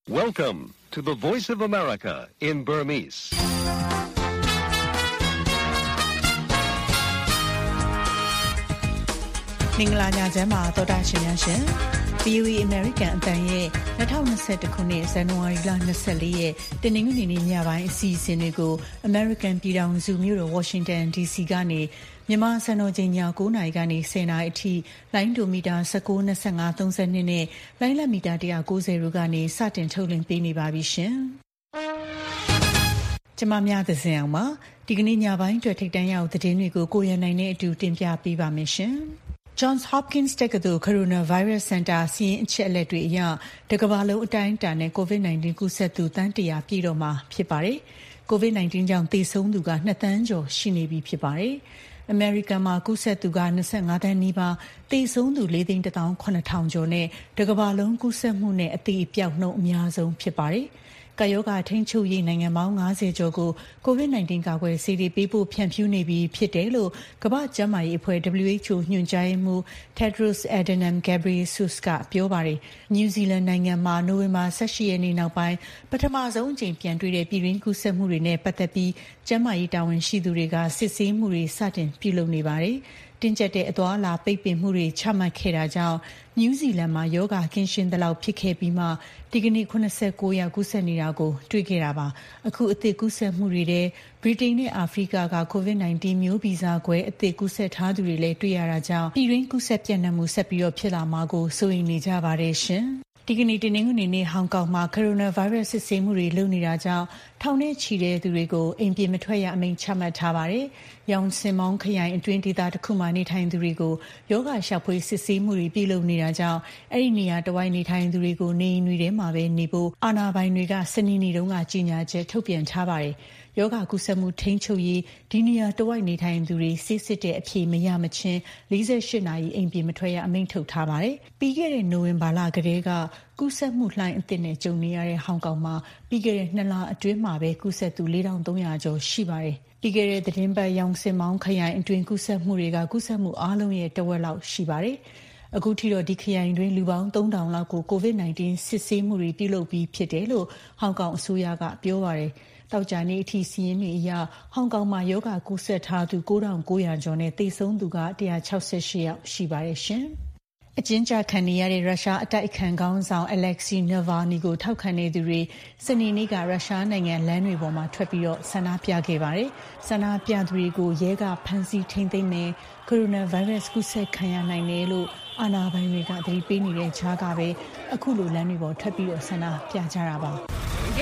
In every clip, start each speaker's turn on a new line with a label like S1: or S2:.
S1: Welcome to the Voice of America in Burmese.
S2: ။မင်္ဂလာညချမ်းပါသောတာရှင်များရှင်။ VOA American အတန်ရဲ့2021ခုနှစ်ဇန်နဝါရီလ24ရက်တနင်္ဂနွေနေ့ညပိုင်းအစီအစဉ်တွေကို American ပြည်ထောင်စုမြို့တော် Washington DC ကနေမြန်မာစံတော်ချိန်ည9:00နာရီကနေ10:00နာရီအထိလိုင်းဒိုမီတာ19, 25, 32နဲ့လိုင်းလက်မီတာ190တို့ကနေစတင်ထုတ်လွှင့်ပေးနေပါပြီရှင်။ကျွန်မများသဇင်အောင်ပါဒီကနေ့ညပိုင်းအတွက်ထိပ်တန်းရောက်သတင်းတွေကိုကိုရန်နိုင်နဲ့အတူတင်ပြပေးပါမယ်ရှင်။ Johns Hopkins တက္ကသိုလ် Coronavirus Center စီးရင်အချက်အလက်တွေအရတကမ္ဘာလုံးအတိုင်းအတာနဲ့ COVID-19 ကူးစက်သူသန်း100ပြည့်တော့မှာဖြစ်ပါတယ်။ COVID-19 ကြောင့်သေဆုံးသူက2သန်းကျော်ရှိနေပြီဖြစ်ပါတယ်။ အမေရိကန်မှာကူးစက်သူက25သန်းနီးပါးသေဆုံးသူ4,800,000ကျော်နဲ့တကမ္ဘာလုံးကူးစက်မှုနဲ့အသေအပျောက်နှုန်းအများဆုံးဖြစ်ပါတယ်။ကာယောဂါထိန်းချုပ်ရေးနိုင်ငံပေါင်း50ကျော်ကို COVID-19 ကာကွယ်ဆေးတွေပေးဖို့ဖြန့်ဖြူးနေပြီဖြစ်တယ်လို့ကမ္ဘာ့ကျန်းမာရေးအဖွဲ့ WHO ညွှန်ကြားရေးမှူး Tedros Adhanom Ghebreyesus ကပြောပါတယ်။ နယူးဇီလန်နိုင်ငံမှာနိုဝင်ဘာ18ရက်နေ့နောက်ပိုင်းပထမဆုံးအကြိမ်ပြန်တွေ့တဲ့ပြည်တွင်းကူးစက်မှုတွေနဲ့ပတ်သက်ပြီးကျန်းမာရေးတာဝန်ရှိသူတွေကစစ်ဆေးမှုတွေစတင်ပြုလုပ်နေပါတယ်။တင်းကျပ်တဲ့အသွားအလာပိတ်ပင်မှုတွေချမှတ်ခဲ့တာကြောင့်နယူးဇီလန်မှာယောဂကင်းရှင်းသလောက်ဖြစ်ခဲ့ပြီးမှဒီကနေ့89ယောက်ကူးစက်နေတာကိုတွေ့ခဲ့တာပါအခုအသစ်ကူးစက်မှုတွေထဲဗြိတိန်နဲ့အာဖရိကက COVID-19 မျိုးဗီဇကွဲအသစ်ကူးစက်ထားသူတွေလည်းတွေ့ရတာကြောင့်ပြည်တွင်းကူးစက်ပြန့်နှံ့မှုဆက်ပြီးဖြစ်လာမှာကိုစိုးရိမ်နေကြပါတယ်ရှင်ဒီကနေ့တနင်္ဂနွေနေ့ဟောင်ကောင်မှာ Coronavirus စစ်ဆေးမှုတွေလုပ်နေတာကြောင့်ထောင်နဲ့ချီတဲ့သူတွေကိုအိမ်ပြင်မထွက်ရအမိန့်ချမှတ်ထားပါတယ်။ရောင်စင်မောင်းခရိုင်အတွင်းဒေသတစ်ခုမှာနေထိုင်သူတွေကိုယောဂရှာဖွေစစ်ဆေးမှုတွေပြုလုပ်နေတာကြောင့်အဲ့ဒီနေရာတစ်ဝိုက်နေထိုင်သူတွေကိုနေအိမ်တွေထဲမှာပဲနေဖို့အာဏာပိုင်တွေကစနေနေ့တုန်းကကြေညာချက်ထုတ်ပြန်ထားပါတယ်။ယောဂကူးစက်မှုထိန်းချုပ်ရေးဒီနေရာတစ်ဝိုက်နေထိုင်သူတွေစစ်စစ်တဲ့အဖြေမရမချင်း48နာရီအိမ်ပြင်မထွက်ရအမိန့်ထုတ်ထားပါတယ်။ပြီးခဲ့တဲ့နိုဝင်ဘာလကတည်းကကူးစက်မှုလှိုင်းအသစ်နဲ့ကြုံနေရတဲ့ဟောင်ကောင်မှာပြီးခဲ့တဲ့2လအတွင်းမှာပဲကူးစက်သူ4,300ကျော်ရှိပါတယ်။ပြီးခဲ့တဲ့သတင်းပတ်ရောင်စင်မောင်းခရိုင်အတွင်းကူးစက်မှုတွေကကူးစက်မှုအားလုံးရဲ့တဝက်လောက်ရှိပါတယ်။အခုထိတော့ဒီခရိုင်တွင်လူပေါင်း3,000လောက်ကို COVID-19 စစ်ဆေးမှုတွေပြုလုပ်ပြီးဖြစ်တယ်လို့ဟောင်ကောင်အစိုးရကပြောပါတယ်။တောက်ကြနေ့အထိစီးရင်တွေအရဟောင်ကောင်မှာယောဂကူးစက်ထားသူ9,900ကျော်နဲ့သေဆုံးသူက168ယောက်ရှိပါတယ်ရှင်။အကျဉ်းချခံနေရတဲ့ရုရှားအတိုက်အခံခေါင်းဆောင် Alexei Navalny ကိုထောက်ခံနေသူတွေစနေနေ့ကရုရှားနိုင်ငံလမ်းတွေပေါ်မှာထွက်ပြီးဆန္ဒပြခဲ့ပါတယ်။ဆန္ဒပြသူတွေကိုရဲကဖမ်းဆီးထိန်းသိမ်းမယ်ကိုရိုနာဗိုင်းရပ်စ်ကူးစက်ခံရနိုင်တယ်လို့အာဏာပိုင်တွေကသတိပေးနေတဲ့ကြားကပဲအခုလိုလမ်းတွေပေါ်ထွက်ပြီးဆန္ဒပြကြတာပါ။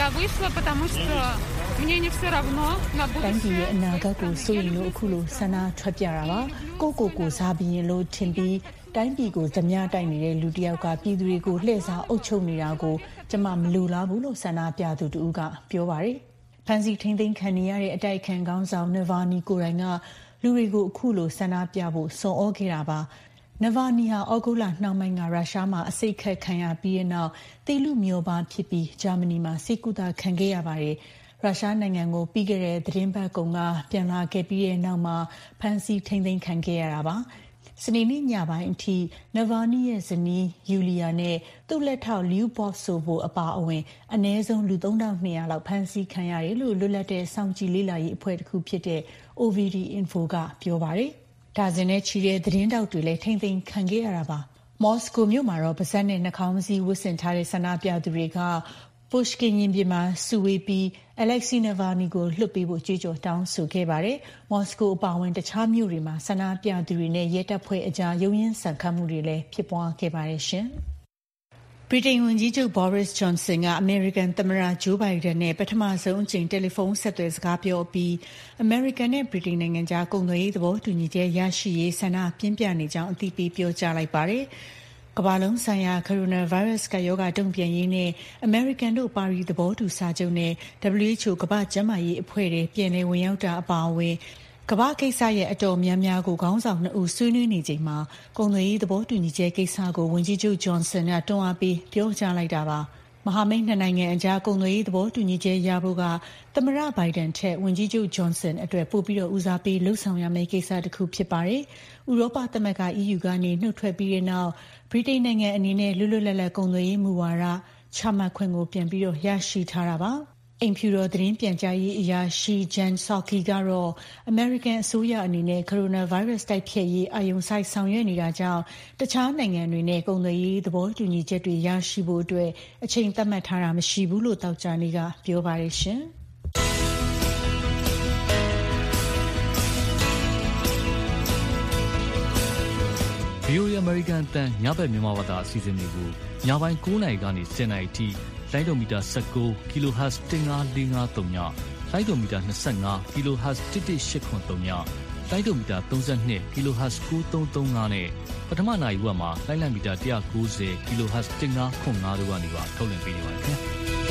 S2: တိုင်းပြည်ရဲ့အနာဂတ်ကိုစိုးရိမ်လို့အခုလိုဆန္ဒထွက်ပြတာပါကိုစားပြီးရင်လို့ထင်ပြီးတိုင်းပြည်ကိုဓမြတိုက်နေတဲ့လူတစ်ယောက်ကပြည်သူတွေကိုလှည့်စားအုပ်ချုပ်နေတာကိုကျမမလိုလားဘူးလို့ဆန္ဒပြသူတူကပြောပါတယ်ဖန်စီထိန်းသိမ်းခံနေရတဲ့အတိုက်ခံခေါင်းဆောင် Navalny ကိုယ်တိုင်ကလူတွေကိုအခုလိုဆန္ဒပြဖို့စွန့်ဩခဲ့တာပါNavalny ဟာဩဂုတ်လနှောင်းပိုင်းကရုရှားမှာအစိတ်ခတ်ခံရပြီးတဲ့နောက်သေလူမျောပါဖြစ်ပြီးဂျာမနီမှာဆေးကုသခံခဲ့ရပါတယ်ရုရှားနိုင်ငံကိုပြီးခဲ့တဲ့သတင်းပတ်ကုန်ကပြန်လာခဲ့ပြီးတဲ့နောက်မှာဖမ်းဆီးထိန်းသိမ်းခံခဲ့ရတာပါစနေနေ့ညပိုင်းအထိ Navalny ရဲ့ဇနီး Yulia နဲ့သူ့လက်ထောက် Lyubov Sobo အပါအဝင်အနည်းဆုံးလူ3,200လောက်ဖမ်းဆီးခံရတယ်လို့လွတ်လပ်တဲ့စောင့်ကြည့်လေ့လာရေးအဖွဲ့တစ်ခုဖြစ်တဲ့ OVD Info ကပြောပါတယ်ဒါဇင်နဲ့ချီတဲ့သတင်းတောက်တွေလည်းထိမ့်သိမ်းခံခဲ့ရတာပါမော်စကိုမြို့မှာတော့ပါးစပ်နဲ့နှာခေါင်းစည်းဝတ်ဆင်ထားတဲ့ဆန္ဒပြသူတွေကပုရှ်ကင်ရင်ပြင်မှာစုဝေးပြီး Alexei Navalny ကိုလွှတ်ပေးဖို့ကြွေးကြော်တောင်းဆိုခဲ့ပါတယ်မော်စကိုအပါအဝင်တခြားမြို့တွေမှာဆန္ဒပြသူတွေနဲ့ရဲတပ်ဖွဲ့အကြားရုန်းရင်းဆန်ခတ်မှုတွေလည်းဖြစ်ပွားခဲ့ပါတယ်ရှင်ဗြိတိန်ဝန်ကြီးချုပ် Boris Johnson ကအမေရိကန်သမ္မတ Joe Biden နဲ့ပထမဆုံးအကြိမ်တယ်လီဖုန်းဆက်သွယ်စကားပြောပြီးအမေရိကန်နဲ့ဗြိတိန်နိုင်ငံကြားကုန်သွယ်ရေးသဘောတူညီချက်ရရှိရေးဆန္ဒပြင်းပြနေကြောင်းအသိပေးပြောကြားလိုက်ပါတယ်ကမ္ဘာလုံးဆိုင်ရာကိုရိုနာဗိုင်းရပ်စ်ကရောဂါတုံ့ပြန်ရေးနဲ့အမေရိကန်တို့ပါရီသဘောတူစာချုပ်နဲ့ WHO ကမ္ဘာ့ကျန်းမာရေးအဖွဲ့တွေပြည်내ဝင်ရောက်တာအပါအဝင်ကမ္ဘာကိစ္စရဲ့အတော်များများကိုခေါင်းဆောင်2ဦးဆွေးနွေးနေချိန်မှာကုန်သွယ်ရေးသဘောတူညီချက်ကိစ္စကိုဝန်ကြီးချုပ် Johnson ကတွန်းအားပေးပြောကြားလိုက်တာပါမဟာမိတ်နှစ်နိုင်ငံအကြားကုန်သွယ်ရေးသဘောတူညီချက်ရဖို့ကသမ္မတဘိုင်ဒန်ထက်ဝန်ကြီးချုပ် Johnson အတွက်ပိုပြီးဦးစားပေးလှုပ်ဆောင်ရမယ့်ကိစ္စတစ်ခုဖြစ်ပါတယ်။ဥရောပသမဂ္ဂ EU ကနေနှုတ်ထွက်ပြီးတဲ့နောက်ဗြိတိန်နိုင်ငံအနေနဲ့လွတ်လွတ်လပ်လပ်ကုန်သွယ်ရေးမူဝါဒချမှတ်ခွင့်ကိုပြန်ပြီးရရှိထားတာပါအိမ်ဖြူတော်သတင်းပြန်ကြားရေးအရာရှိ Jen Psaki ကတော့ American အစိုးရအနေနဲ့ coronavirus တိုက်ဖျက်ရေးအာရုံစိုက်ဆောင်ရွက်နေတာကြောင့်တခြားနိုင်ငံတွေနဲ့ကုန်သွယ်ရေးသဘောတူညီချက်တွေရရှိဖို့အတွက်အချိန်သတ်မှတ်ထားတာမရှိဘူးလို့သောကြာနေ့ကပြောပါတယ်ရှင်။
S3: VOA American အတန်ညဘက်မြန်မာဘာသာအစီအစဉ်တွေကိုညပိုင်း9:00 နာရီကနေ10:00 နာရီထိလိုင်းဒိုမီတာ19 kHz 15453ညလိုင်းဒိုမီတာ25 kHz 11883ညလိုင်းဒိုမီတာ32 kHz 9335နဲ့ပထမနာရီဝက်မှာလိုင်းလံမီတာ190 kHz 1505တို့ကနေပါထုတ်လွှင့်ပေးနေပါတယ်ခင်ဗျာ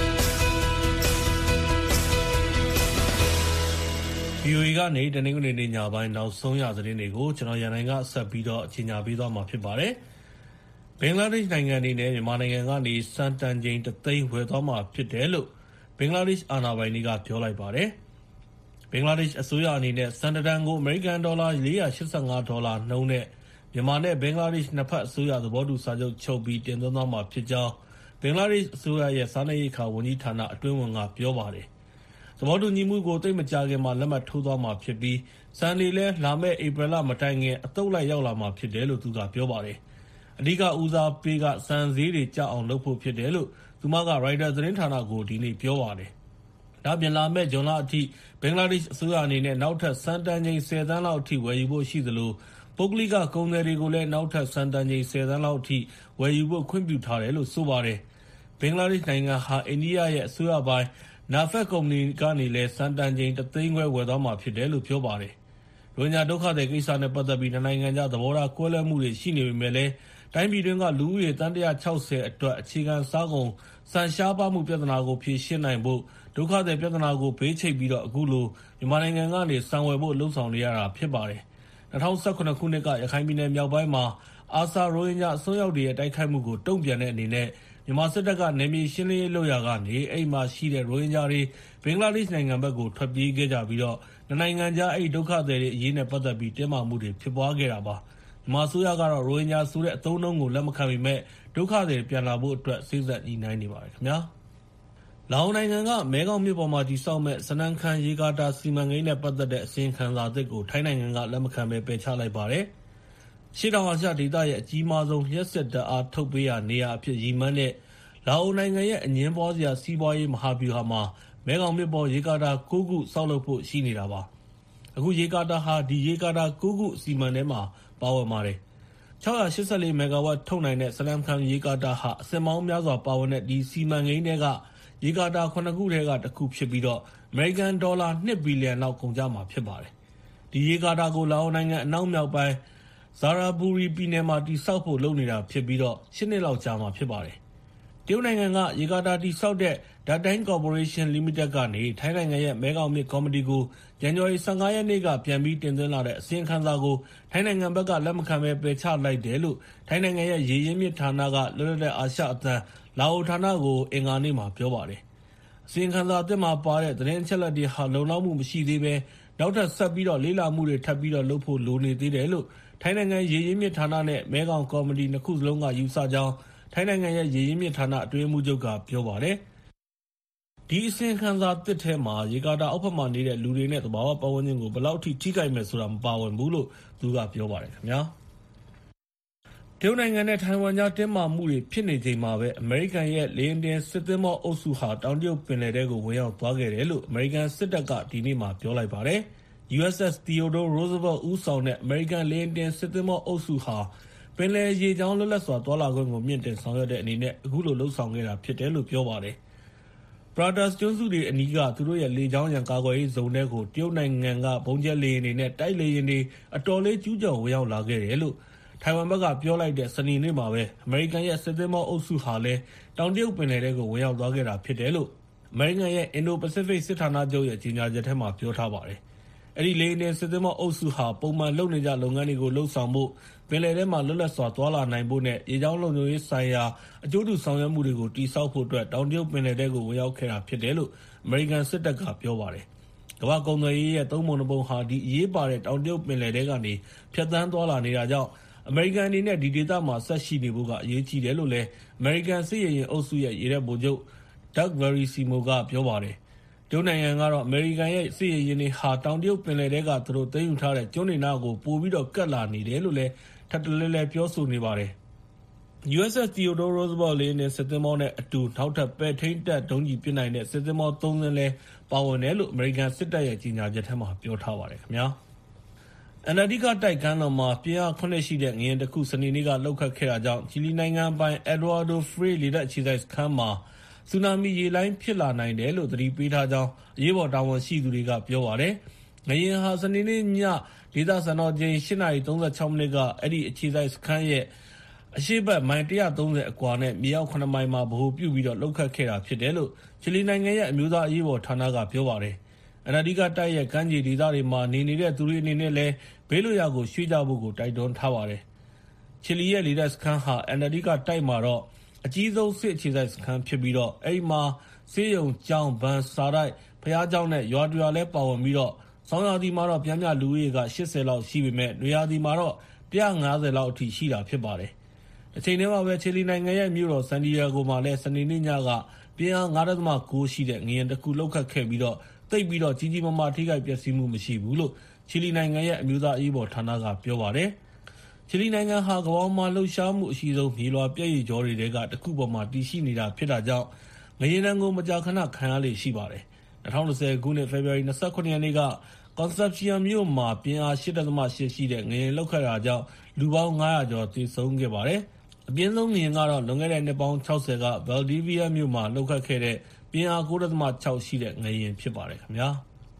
S4: VOA ကနေတနင်္ဂနွေနေ့ညပိုင်းနောက်ဆုံးရသတင်းတွေကိုကျွန်တော်ရန်နိုင်ကဆက်ပြီးတော့အချိန်ညာပေးသွားမှာဖြစ်ပါတယ်။ဘင်္ဂလားဒေ့ရှ်နိုင်ငံအနေနဲ့မြန်မာနိုင်ငံကနေစံတန်ချိန်3သိန်းဝယ်သွားမှာဖြစ်တယ်လို့ဘင်္ဂလားဒေ့ရှ်အာဏာပိုင်တွေကပြောလိုက်ပါတယ်။ဘင်္ဂလားဒေ့ရှ်အစိုးရအနေနဲ့စံတန်ကိုအမေရိကန်ဒေါ်လာ$485နှုန်းနဲ့မြန်မာနဲ့ဘင်္ဂလားဒေ့ရှ်နှစ်ဖက်အစိုးရသဘောတူစာချုပ်ချုပ်ပြီးတင်သွင်းသွားမှာဖြစ်ကြောင်းဘင်္ဂလားဒေ့ရှ်အစိုးရရဲ့စားနပ်ရိက္ခာဝန်ကြီးဌာနအတွင်းဝန်ကပြောပါတယ်။သဘောတူညီမှုကိုသိပ်မကြာခင်မှာလက်မှတ်ထိုးသွားမှာဖြစ်ပြီးစံတွေလည်းလာမယ့်ဧပြီလမတိုင်ခင်အသုတ်လိုက်ရောက်လာမှာဖြစ်တယ်လို့သူကပြောပါတယ်။အဓိကဦးစားပေးကစံဈေးတွေကျအောင်လုပ်ဖို့ဖြစ်တယ်လို့သူမကရိုက်တာသတင်းဌာနကိုဒီနေ့ပြောပါတယ်။ဒါပြင်လာမယ့်ဇွန်လအထိဘင်္ဂလားဒေ့ရှ်အစိုးရအနေနဲ့နောက်ထပ်စံတန်ချိန်10သန်းလောက်အထိဝယ်ယူဖို့ရှိသလိုပုဂ္ဂလိကကုန်သည်တွေကိုလည်းနောက်ထပ်စံတန်ချိန်10သန်းလောက်အထိဝယ်ယူဖို့ခွင့်ပြုထားတယ်လို့ဆိုပါတယ်။ဘင်္ဂလားဒေ့ရှ်နိုင်ငံဟာအိန္ဒိယရဲ့အစိုးရပိုင်းNAFED ကုမ္ပဏီကနေလည်းစံတန်ချိန်3သိန်းခွဲဝယ်သွားမှာဖြစ်တယ်လို့ပြောပါတယ်။ရိုဟင်ဂျာဒုက္ခသည်ကိစ္စနဲ့ပတ်သက်ပြီးနိုင်ငံခြားသဘောထားကွဲလွဲမှုတွေရှိနေပေမဲ့လည်းတိုင်းပြည်တွင်းကလူဦးရေသန်း160အတွက်အခြေခံစားကုန်စံရှားပါမှုပြဿနာကိုဖြေရှင်းနိုင်ဖို့ဒုက္ခသည်ပြဿနာကိုဘေးချိတ်ပြီးအခုလိုမြန်မာနိုင်ငံကနေစံဝယ်ဖို့လှုံ့ဆော်နေရတာဖြစ်ပါတယ်။2018ခုနှစ်ကရခိုင်ပြည်နယ်မြောက်ပိုင်းမှာARSA ရိုဟင်ဂျာအစွန်းရောက်တွေရဲ့တိုက်ခိုက်မှုကိုတုံ့ပြန်တဲ့အနေနဲ့မြန်မာစစ်တပ်ကနေမြေရှင်းလင်းရေးလုပ်ရာကနေအိမ်မှာရှိတဲ့ရိုဟင်ဂျာတွေဘင်္ဂလားဒေ့ရှ်နိုင်ငံဘက်ကိုထွက်ပြေးခဲ့ကြပြီးနိုင်ငံခြားအဲ့ဒုက္ခသည်တွေအရေးနဲ့ပတ်သက်ပြီးတင်းမာမှုတွေဖြစ်ပွားခဲ့တာပါမြန်မာအစိုးရကတော့ရိုဟင်ဂျာဆိုတဲ့အသုံးအနှုန်းကိုလက်မခံပေမဲ့ဒုက္ခသည်ပြန်လာဖို့အတွက်စိစက်ညှိနှိုင်းနေပါတယ်ခင်ဗျာလာအိုနိုင်ငံကမဲခေါင်မြစ်ပေါ်မှာတည်ဆောက်မဲ့စနန်ခန်ရေကာတာစီမံကိန်းနဲ့ပတ်သက်တဲ့အစီရင်ခံစာအသစ်ကိုထိုင်းနိုင်ငံကလက်မခံဘဲပယ်ချလိုက်ပါတယ်ရှေ့တောင်အာရှဒေသရဲ့အကြီးမားဆုံးလျှပ်စစ်ဓာတ်အားထုတ်ပေးရာနေရာအဖြစ်ရည်မှန်းတဲ့လာအိုနိုင်ငံရဲ့အငင်းပွားစရာစီးပွားရေးမဟာဗျူဟာမှာမဲခေါင်မြစ်ပေါ်ရေကာတာ9ခုဆောက်လုပ်ဖို့ရှိနေတာပါအခုရေကာတာဟာဒီရေကာတာ9ခုအစီအမံထဲမှာပါဝင်ပါတယ်684မဂါဝပ်ထုတ်နိုင်တဲ့စလမ်ခန်ရေကာတာဟာအစင်မောင်းများစွာပါဝင်တဲ့ဒီစီမံကိန်းတွေကရေကာတာ9ခုထဲကတစ်ခုဖြစ်ပြီးအမေရိကန်ဒေါ်လာ2ဘီလီယံလောက်ကုန်ကျမှာဖြစ်ပါတယ်ဒီရေကာတာကိုလာအိုနိုင်ငံအနောက်မြောက်ပိုင်းဇာရာဘူရီပြည်နယ်မှာတည်ဆောက်ဖို့လုပ်နေတာဖြစ်ပြီး8နှစ်လောက်ကြာမှာဖြစ်ပါတယ်တရုတ်နိုင်ငံကရေကာတာတည်ဆောက်တဲ့ Datang Corporation Limited ကနေထိုင်းနိုင်ငံရဲ့မဲခေါင်မြစ်ကော်မတီကိုဇန်နဝါရီ15ရက်နေ့ကပြန်ပြီးတင်သွင်းလာတဲ့အစီရင်ခံစာကိုထိုင်းနိုင်ငံဘက်ကလက်မခံဘဲပယ်ချလိုက်တယ်လို့ထိုင်းနိုင်ငံရဲ့ရေရင်းမြစ်ဌာနကလွတ်လပ်တဲ့အာရှအသံလာအိုဌာနကိုအင်္ဂါနေ့မှာပြောပါတယ်အစီရင်ခံစာအသစ်မှာပါတဲ့သတင်းအချက်အလက်တွေဟာလုံလောက်မှုမရှိသေးဘဲနောက်ထပ်ဆက်ပြီးလေ့လာမှုတွေထပ်ပြီးလုပ်ဖို့လိုနေသေးတယ်လို့ထိုင်းနိုင်ငံရေရင်းမြစ်ဌာနနဲ့မဲခေါင်ကော်မတီနှစ်ခုစလုံးကယူဆကြောင်းထိုင်းနိုင်ငံရဲ့ရေရင်းမြစ်ဌာနအတွင်းမှုချုပ်ကပြောပါတယ်ဒီအစီရင်ခံစာသစ်ထဲမှာရေကာတာအောက်ဘက်မှာနေတဲ့လူတွေနဲ့သဘာဝပတ်ဝန်းကျင်ကိုဘယ်လောက်ထိထိခိုက်မယ်ဆိုတာမပါဝင်ဘူးလို့သူကပြောပါတယ်ခင်ဗျာတရုတ်နိုင်ငံနဲ့ထိုင်ဝမ်ကြားတင်းမာမှုတွေဖြစ်နေချိန်မှာပဲအမေရိကန်ရဲ့လေယာဉ်တင်စစ်သင်္ဘောအုပ်စုဟာတောင်တရုတ်ပင်လယ်ထဲကိုဝင်ရောက်သွားခဲ့တယ်လို့အမေရိကန်စစ်တပ်ကဒီနေ့မှပြောလိုက်ပါတယ် USS Theodore Roosevelt ဦးဆောင်တဲ့အမေရိကန်လေယာဉ်တင်စစ်သင်္ဘောအုပ်စုဟာပင်လယ်ရေကြောင်းလွတ်လပ်စွာသွားလာခွင့်ကိုမြင့်တင်ဆောင်ရွက်တဲ့အနေနဲ့အခုလိုလှုပ်ဆောင်ခဲ့တာဖြစ်တယ်လို့ပြောပါတယ်Pratas ကျွန်းစုတွေအနီးကသူတို့ရဲ့လေကြောင်းရန်ကာကွယ်ရေးဇုံထဲကိုတရုတ်နိုင်ငံကဘုံကျဲလေယာဉ်တွေနဲ့တိုက်လေယာဉ်တွေအတော်လေးကျူးကျော်ဝင်ရောက်လာခဲ့တယ်လို့ထိုင်ဝမ်ဘက်ကပြောလိုက်တဲ့စနေနေ့မှာပဲအမေရိကန်ရဲ့စစ်သင်္ဘောအုပ်စုဟာလည်းတောင်တရုတ်ပင်လယ်ထဲကိုဝင်ရောက်သွားခဲ့တာဖြစ်တယ်လို့အမေရိကန်ရဲ့ Indo-Pacific စစ်ဌာနချုပ်ရဲ့ကြေညာချက်ထဲမှာပြောထားပါတယ်။အဲဒီလေယာဉ်တင်စစ်သင်္ဘောအုပ်စုဟာပုံမှန်လုပ်နေကြလုပ်ငန်းတွေကိုလှုပ်ဆောင်ဖို့ပင်လယ်ထဲမှာလွတ်လပ်စွာသွားလာနိုင်ဖို့နဲ့ရေကြောင်းလုံခြုံရေးဆိုင်ရာအကျိုးတူဆောင်ရွက်မှုတွေကိုတည်ဆောက်ဖို့အတွက်တောင်တရုတ်ပင်လယ်ထဲကိုဝင်ရောက်ခဲ့တာဖြစ်တယ်လို့အမေရိကန်စစ်တပ်ကပြောပါတယ်။ကမ္ဘာကုန်သွယ်ရေးရဲ့3ပုံ2ပုံဟာဒီအရေးပါတဲ့တောင်တရုတ်ပင်လယ်ထဲကနေဖြတ်သန်းသွားလာနေတာကြောင့်အမေရိကန်အနေနဲ့ဒီဒေသမှာဆက်ရှိနေဖို့ကအရေးကြီးတယ်လို့လည်းအမေရိကန်စစ်ရေယာဉ်အုပ်စုရဲ့ရေတပ်ဗိုလ်ချုပ် Doug Verrisimo ကပြောပါတယ်။တရုတ်နိုင်ငံကတော့အမေရိကန်ရဲ့စစ်ရေယာဉ်တွေဟာတောင်တရုတ်ပင်လယ်ထဲကသူတို့သိမ်းယူထားတဲ့ကျွန်းတွေနားကိုပိုပြီးတော့ကပ်လာနေတယ်လို့လည်းထပ်တလဲလဲပြောဆိုနေပါတယ်။ USS Theodore Roosevelt လေယာဉ်နဲ့စစ်သင်္ဘောနဲ့အတူနောက်ထပ်ပဲ့ထိန်းတပ်ဒုံးကျည်ပစ်နိုင်တဲ့စစ်သင်္ဘော3 စင်းလည်းပါဝင်တယ်လို့အမေရိကန်စစ်တပ်ရဲ့ကြေညာချက်ထဲမှာပြောထားပါတယ်ခင်ဗျာ။ Antarctica တိုက်ကမ်းလွန်မှာပြင်းအား 7 ရှိတဲ့ငလျင်တစ်ခုစနေနေ့ကလှုပ်ခတ်ခဲ့တာကြောင့်ချီလီနိုင်ငံပိုင် Eduardo Frei လေတပ်အခြေစိုက်စခန်းမှာဆူနာမီရေလှိုင်းဖြစ်လာနိုင်တယ်လို့သတိပေးထားကြောင်းအရေးပေါ်တာဝန်ရှိသူတွေကပြောပါတယ်။ငလျင်ဟာစနေနေ့ညဒေသစံတော်ချိန် 8:36 မိနစ်ကအဲ့ဒီအခြေစိုက်စခန်းရဲ့အရှေ့ဘက်မိုင်130အကွာနဲ့မြေအောက်9မိုင်မှာဗဟိုပြုပြီးတော့လှုပ်ခတ်ခဲ့တာဖြစ်တယ်လို့ချီလီနိုင်ငံရဲ့အမျိုးသားအရေးပေါ်ဌာနကပြောပါတယ်။အန်တာတီကတိုက်ရဲ့ကမ်းခြေဒေသတွေမှာနေနေတဲ့သူတွေအနေနဲ့လည်းဘေးလွတ်ရာကိုရွှေ့ကြဖို့ကိုတိုက်တွန်းထားပါတယ်။ချီလီရဲ့လေတပ်စခန်းဟာအန်တာတီကတိုက်မှာတော့အကြီးဆုံးစစ်အခြေစိုက်စခန်းဖြစ်ပြီးတော့အဲ့ဒီမှာဆေးရုံကျောင်းဗန်စာတိုက်ဖျားကျောင်းနဲ့ရွာတရွာလည်းပါဝင်ပြီးတော့ဆောင်းရာသီမှာတော့ပြင်းပြလူဦးရေက80လောက်ရှိပေမဲ့နွေရာသီမှာတော့150လောက်အထိရှိတာဖြစ်ပါတယ်။တစ်ချိန်တည်းမှာပဲချီလီနိုင်ငံရဲ့မြို့တော်ဆန်ဒီယာဂိုမှာလည်းစနေနေ့ညကပြင်းအား 9.9 ရှိတဲ့ငလျင်တစ်ခုလှုပ်ခတ်ခဲ့ပြီးတော့သိပ်ပြီးတော့ကြီးကြီးမားမားထိခိုက်ပျက်စီးမှုမရှိဘူးလို့ချီလီနိုင်ငံရဲ့အမျိုးသားအရေးပေါ်ဌာနကပြောပါတယ်။ချီလီနိုင်ငံဟာကမ္ဘာမှာလှုပ်ရှားမှုအရှိဆုံးမြေလွှာပြည့်ရည်ကြောတွေကတစ်ခုပေါ်မှာတည်ရှိနေတာဖြစ်တာကြောင့်ငလျင်တန်းကိုမကြာခဏခံရလေရှိပါတယ်။2020ခုနှစ်ဖေဖော်ဝါရီ 29 ရက်နေ့ကConcepcion မြို့မှာပြင်းအား 8.8 ရှိတဲ့ငလျင်လှုပ်ခတ်တာကြောင့်လူပေါင်း900ကျော်သေဆုံးခဲ့ပါတယ်။အပြင်းဆုံးငလျင်ကတော့လွန်ခဲ့တဲ့နှစ်ပေါင်း60က Valdivia မြို့မှာလှုပ်ခတ်ခဲ့တဲ့ပြင်းအား 9.6 ရှိတဲ့ငလျင်ဖြစ်ပါတယ်ခင်ဗျာ။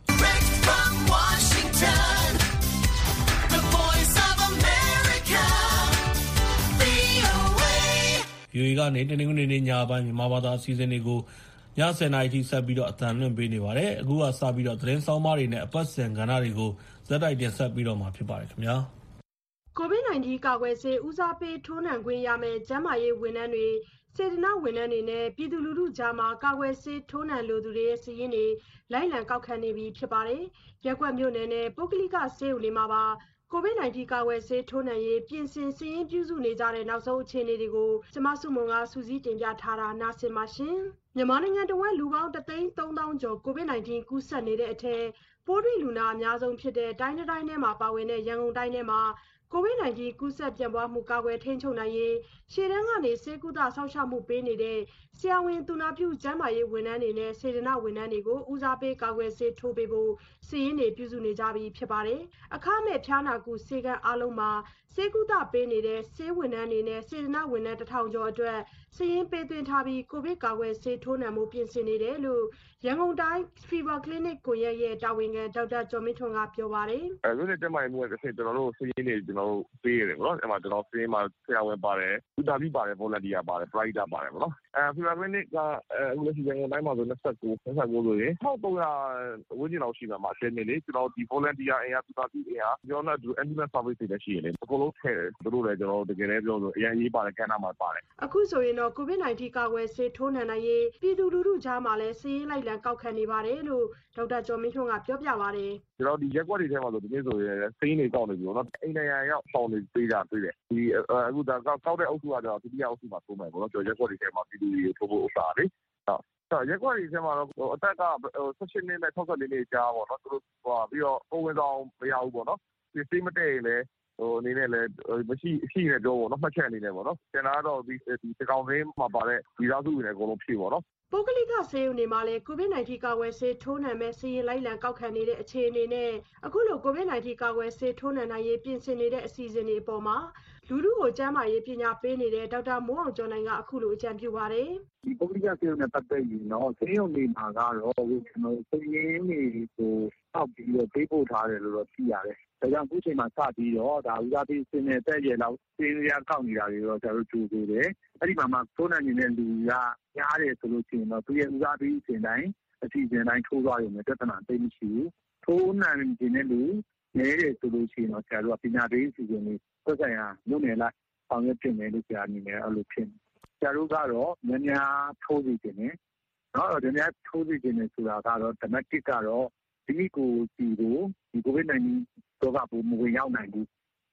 S4: VOA ကနေတနင်္ဂနွေနေ့ညပိုင်းမြန်မာဘာသာအစီအစဉ်တွေကိုည 10 နာရီထိဆက်ပြီးတော့အသံလွှင့်ပေးနေပါတယ်။အခုကစပြီးတော့သတင်းဆောင်မတွေနဲ့အပတ်စဉ်ကဏ္ဍတွေကိုဇက်တိုက်တင်ဆက်ပြီးတော့မှာဖြစ်ပါတယ်ခင်ဗျာ
S5: ။ COVID-19 ကာကွယ်ဆေးဦးစားပေးထိုးနှံခွင့်ရမယ့်ကျန်းမာရေးဝန်ထမ်းတွေစေတနာ့ဝန်ထမ်းတွေနဲ့ပြည်သူလူထုကြားမှာကာကွယ်ဆေးထိုးနှံလိုသူတွေရဲ့စာရင်းတွေလိုက်လံကောက်ခံနေပြီဖြစ်ပါတယ်။ရက်ကွက်မြို့နယ်နဲ့ပုဂ္ဂလိကဆေးရုံတွေမှာပါCOVID-19 ကာကွယ်ဆေးထိုးနှံရေးပြင်ဆင်စာရင်းပြုစုနေကြတဲ့နောက်ဆုံးအခြေအနေတွေကိုကျမစုမုံကစူးစီးတင်ပြထားတာနားဆင်ပါရှင်။မြန်မာနိုင်ငံတဝက်လူပေါင်း1,300,000 ကျော် COVID-19 ကူးစက်နေတဲ့အထက်ပိုးတွေ့လူနာအများဆုံးဖြစ်တဲ့တိုင်းတိုင်းထဲမှာပါဝင်တဲ့ရန်ကုန်တိုင်းထဲမှာCOVID-19 ကူးစက်ပြန့်ပွားမှုကာကွယ်ထိန်းချုပ်နိုင်ရေးရှေ့တန်းကနေဆေးကုသစောင့်ရှောက်မှုပေးနေတဲ့ဆရာဝန်သူနာပြုကျန်းမာရေးဝန်ထမ်းတွေနဲ့စေတနာ့ဝန်ထမ်းတွေကိုဦးစားပေးကာကွယ်ဆေးထိုးပေးဖို့စာရင်းတွေပြုစုနေကြပြီဖြစ်ပါတယ်။အခမဲ့ဖျားနာကုဆေးကန်းအားလုံးမှာဆေးကုသပေးနေတဲ့ဆေးဝန်ထမ်းတွေနဲ့စေတနာ့ဝန်ထမ်း1000ကျော်အတွက်စာရင်းပေးသွင်းထားပြီးကိုဗစ်ကာကွယ်ဆေးထိုးနှံမှုပြင်ဆင်နေတယ်လို့ရန်ကုန်တိုင်း Fever Clinic ကိုရဲရဲ့တာဝန်ခံဒေါက်တာကျော်မင်းထွန်းကပြောပါတယ်
S6: ။မြို့နယ်ကျန်းမာရေးမှုတစ်ဆင့်ကျွန်တော်တို့စာရင်းတွေကျွန်တော်တို့ပေးရတယ်ပေါ့နော်။အဲ့မှာကျွန်တော်စာရင်းမှာဆရာဝန်ပါတယ်၊ကုသပြီးပါတယ် volunteer ပါတယ် provider ပါတယ်ပေါ့နော်။ Fever Clinic ကအခုလက်ရှိရန်ကုန်တိုင်းမှာဆို29ဆိုရင်1300ဝန်းကျင်လောက်ရှိမှာပါအချိန်နဲ့လေကျွန်တော်ဒီ volunteer အင်အားကုသပြီးအင်အားကျွန်တော်တို့ ambulance service တွေလည်းရှိရလေအကုန်လုံးထည့်တယ်သူတို့လည်းကျွန်တော်တို့တကယ်လည်းပြောလို့အရင်ရေးပါတယ်ကဏ္ဍမှာပါတယ်
S5: အခုဆိုရင်တော့ COVID-19 ကာကွယ်ဆေးထိုးနှံနိုင်ရေးပြည်သူလူထုကြားမှာလည်းစာရင်းလိုက်လံကောက်ခံနေပါတယ်လို့ဒေါက်တာကျော်မင်းထွန်းကပြောပြပါတယ်
S6: ကျွန်တော်ဒီရက်ကွက်တွေထဲမှာဆိုဒီနေ့ဆိုရင်စာရင်းတွေကောက်နေပြီပေါ့နော်အိမ်နိုင်ငံရောက်ဆောင်နေပေးတာတွေ့တယ်ဒီအခုဒါကောက်တဲ့အုပ်စုကတော့ဒုတိယအုပ်စုမှာထိုးမယ်ပေါ့နော်ကျွန်တော်ရက်ကွက်တွေထဲမှာပြည်သူတွေထိုးဖို့ဥစ္စာလေရက်ကွက်တွေထဲမှာတော့အသက်က18နှစ်နဲ့64နှစ်ကြားပေါ့နော်သူတို့ပြီးတော့ပုံဝင်ဆောင်မရဘူးပေါ့နော်စေးမတည့်ရင်လည်းအနေနဲ့လည်းမရှိနေပြောပေါ့နော်မှတ်ချက်အနေနဲ့ပေါ့နော်ကျန်တာကတော့ဒီကောင်စင်းမှာပါတဲ့ဒီသားစုတွေလည်းအကုန်လုံးဖြည့်ပေါ့နော်
S5: ပုဂ္ဂလိကဆေးရုံတွေမှာလည်း COVID-19 ကာကွယ်ဆေးထိုးနှံမဲ့စာရင်းလိုက်လံကောက်ခံနေတဲ့အခြေအနေနဲ့အခုလို COVID-19 ကာကွယ်ဆေးထိုးနှံနိုင်ရေးပြင်ဆင်နေတဲ့အစီအစဉ်တွေအပေါ်မှာလူထုကိုကျန်းမာရေးပညာပေးနေတဲ့ဒေါက်တာမိုးအောင်ကျော်နိုင်ကအခုလိုအကြံပြုပါတယ်
S7: ဒီပုဂ္ဂလိကဆေးရုံနဲ့ပတ်သက်ရင်တော့ဆေးရုံတွေမှာကတော့ကျွန်တော်စာရင်းတွေကိုအောက်ပြီးတော့ပေးပို့ထားတယ်လို့တော့သိရတယ်ဒါကြောင့်အခုချိန်မှာစပြီးတော့ဒါဦးစားပေးစင်းနဲ့တက်ရလောက်စင်းရကောက်နေတာတွေတော့ကျွန်တော်တို့ကြိုးပေးတယ်အဲ့ဒီမှာထိုးနှံနေတဲ့လူကရားတယ်ဆိုလို့ရှိရင်တော့သူရဲ့ဦးစားပေးစင်းတိုင်းအစီအစဉ်တိုင်းထိုးသွားရုံနဲ့ပြဿနာသိမရှိဘူးထိုးနှံနေတဲ့လူနဲတယ်ဆိုလို့ရှိရင်တော့ဆရာတို့ကပညာပေးအစီအစဉ်တွေသက်ဆိုင်ရာမြို့နယ်လိုက်ဆောင်ရွက်ပြင်မယ်လို့ဆရာအနေနဲ့အဲ့လိုဖြစ်ဆရာတို့ကတော့များထိုးစီခြင်းနဲ့နော်ဒီများထိုးစီခြင်းနဲ့ဆိုတာကတော့ domestic ကတော့ဒီကိုဒီကိုဒီ COVID-19 တော့ကမဝင်ရောက်နိုင်ဘူး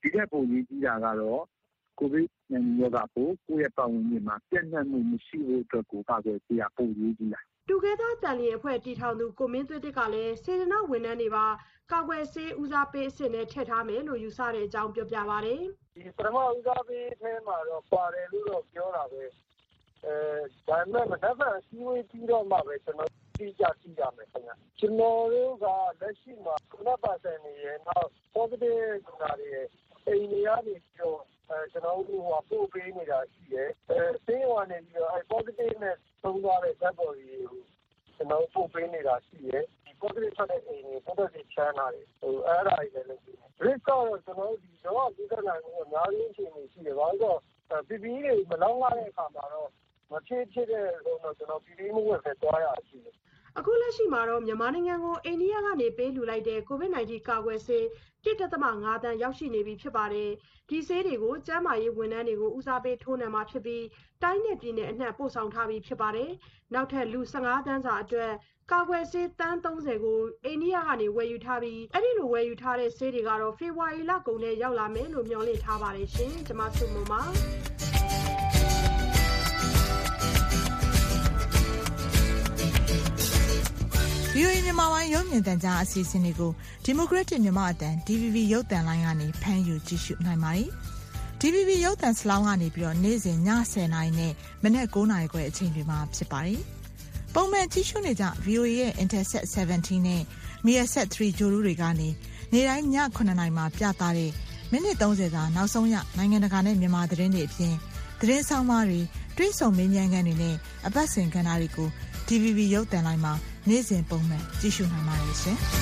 S7: ဒီထက်ပိုရေးကြီးတာကတော့ကိုဗစ်-19 ရောဂါပိုးကိုယ့်ရဲ့ပတ်ဝန်းကျင်မှာပြန့်နှံ့မှုမရှိဖို့အတွက်ကိုကာကွယ်ဆေးကပိုရေးကြီးတာ
S5: တူကဲသားတန်လျင်အဖွဲ့တည်ထောင်သူကိုမင်းသွေးတစ်ကလည်းစေတနာ့ဝန်ထမ်းတွေပါကာကွယ်ဆေးဦးစားပေးအဆင့်နဲ့ထည့်ထားမယ်လို့ယူဆတဲ့အကြောင်းပြောပြပါတယ်
S8: ။ဒီပထမဦးစားပေးထဲမှာတော့ပါတယ်လို့တော့ပြောတာပဲ။ဒါပေမဲ့မနက်ဖြန်စီးဝေးပြီးတော့မှပဲကျွန်တော်သိကြရမယ်ခင်ဗျ။ကျွန်တော်တို့ကလက်ရှိမှာ9%နေရနောက် positive ဆိုတာတွေအိမ်တွေကနေပြီးတော့ကျွန်တော်တို့ပို့ပေးနေတာရှိတယ်။ဆေးဝါးနေပြီးတော့positive နဲ့သုံးသွားတဲ့ဓာတ်ပေါ်ကြီးကိုကျွန်တော်ပို့ပေးနေတာရှိတယ်။ဒီ positive ထွက်တဲ့အိမ်တွေ positive ချမ်းသာတယ်။အဲ့ဒါတွေလည်းလုပ်ပြီးတယ်။ risk ကတော့ကျွန်တော်ဒီတော့ဒီကနေ့ကအများကြီးအချိန်ရှိတယ်။ဘာလို့လဲဆိုတော့ PPE တွေမလောက်ရတဲ့အခါမှာတော့မဖြစ်တဲ့တော့ကျွန်တော် PPE မဝယ်ပဲသွားရရှိတယ်
S5: အခုလက်ရှိမှာတော့မြန်မာနိုင်ငံကိုအိန္ဒိယကနေပေးလှူလိုက်တဲ့ COVID-19 ကာကွယ်ဆေး 1.5 သန်းရောက်ရှိနေပြီဖြစ်ပါတယ်။ဒီဆေးတွေကိုကျန်းမာရေးဝန်ထမ်းတွေကိုဦးစားပေးထိုးနှံမှာဖြစ်ပြီးတိုင်းနဲ့ပြည်နယ်အနှံ့ပို့ဆောင်ထားပြီးဖြစ်ပါတယ်။နောက်ထပ်လူ15သန်းစာအတွက်ကာကွယ်ဆေးတန်း30ကိုအိန္ဒိယကနေဝယ်ယူထားပြီးအဲ့ဒီလိုဝယ်ယူထားတဲ့ဆေးတွေကတော့ဖေဖော်ဝါရီလကုန်နဲ့ရောက်လာမယ်လို့မျှော်လင့်ထားပါတယ်ရှင်။ကျွန်မဆုမွန်ပါ
S2: VOA မြန်မာပိုင်းရုပ်မြင်သံကြားအစီအစဉ်တွေကို Democratic မြန်မာအတန် DVB ရုပ်သံလိုင်းကနေဖမ်းယူကြည့်ရှုနိုင်ပါတယ်။ DVB ရုပ်သံစလောင်းကနေပြီးတော့နေ့စဉ်ည10:00နာရီနဲ့မနက်9:00နာရီခွဲအချိန်တွေမှာဖြစ်ပါတယ်။ပုံမှန်ကြည့်ရှုနေကြ VOA ရဲ့ Intelsat 17နဲ့ Measat 3 ကြိုရူတွေကနေနေ့တိုင်းည9:00နာရီမှာပြသတဲ့မိနစ်30စာနောက်ဆုံးရနိုင်ငံတကာနဲ့မြန်မာသတင်းတွေအပြင်သတင်းဆောင်မတွေတွင်းဆုံမေးမြန်းခန်းတွေနဲ့အပတ်စဉ်ကဏ္ဍတွေကို DVB ရုပ်သံလိုင်းမှာနေ့စဉ်ပုံမှန်ကြည့်ရှုနိုင်ပါတယ်ရှင်။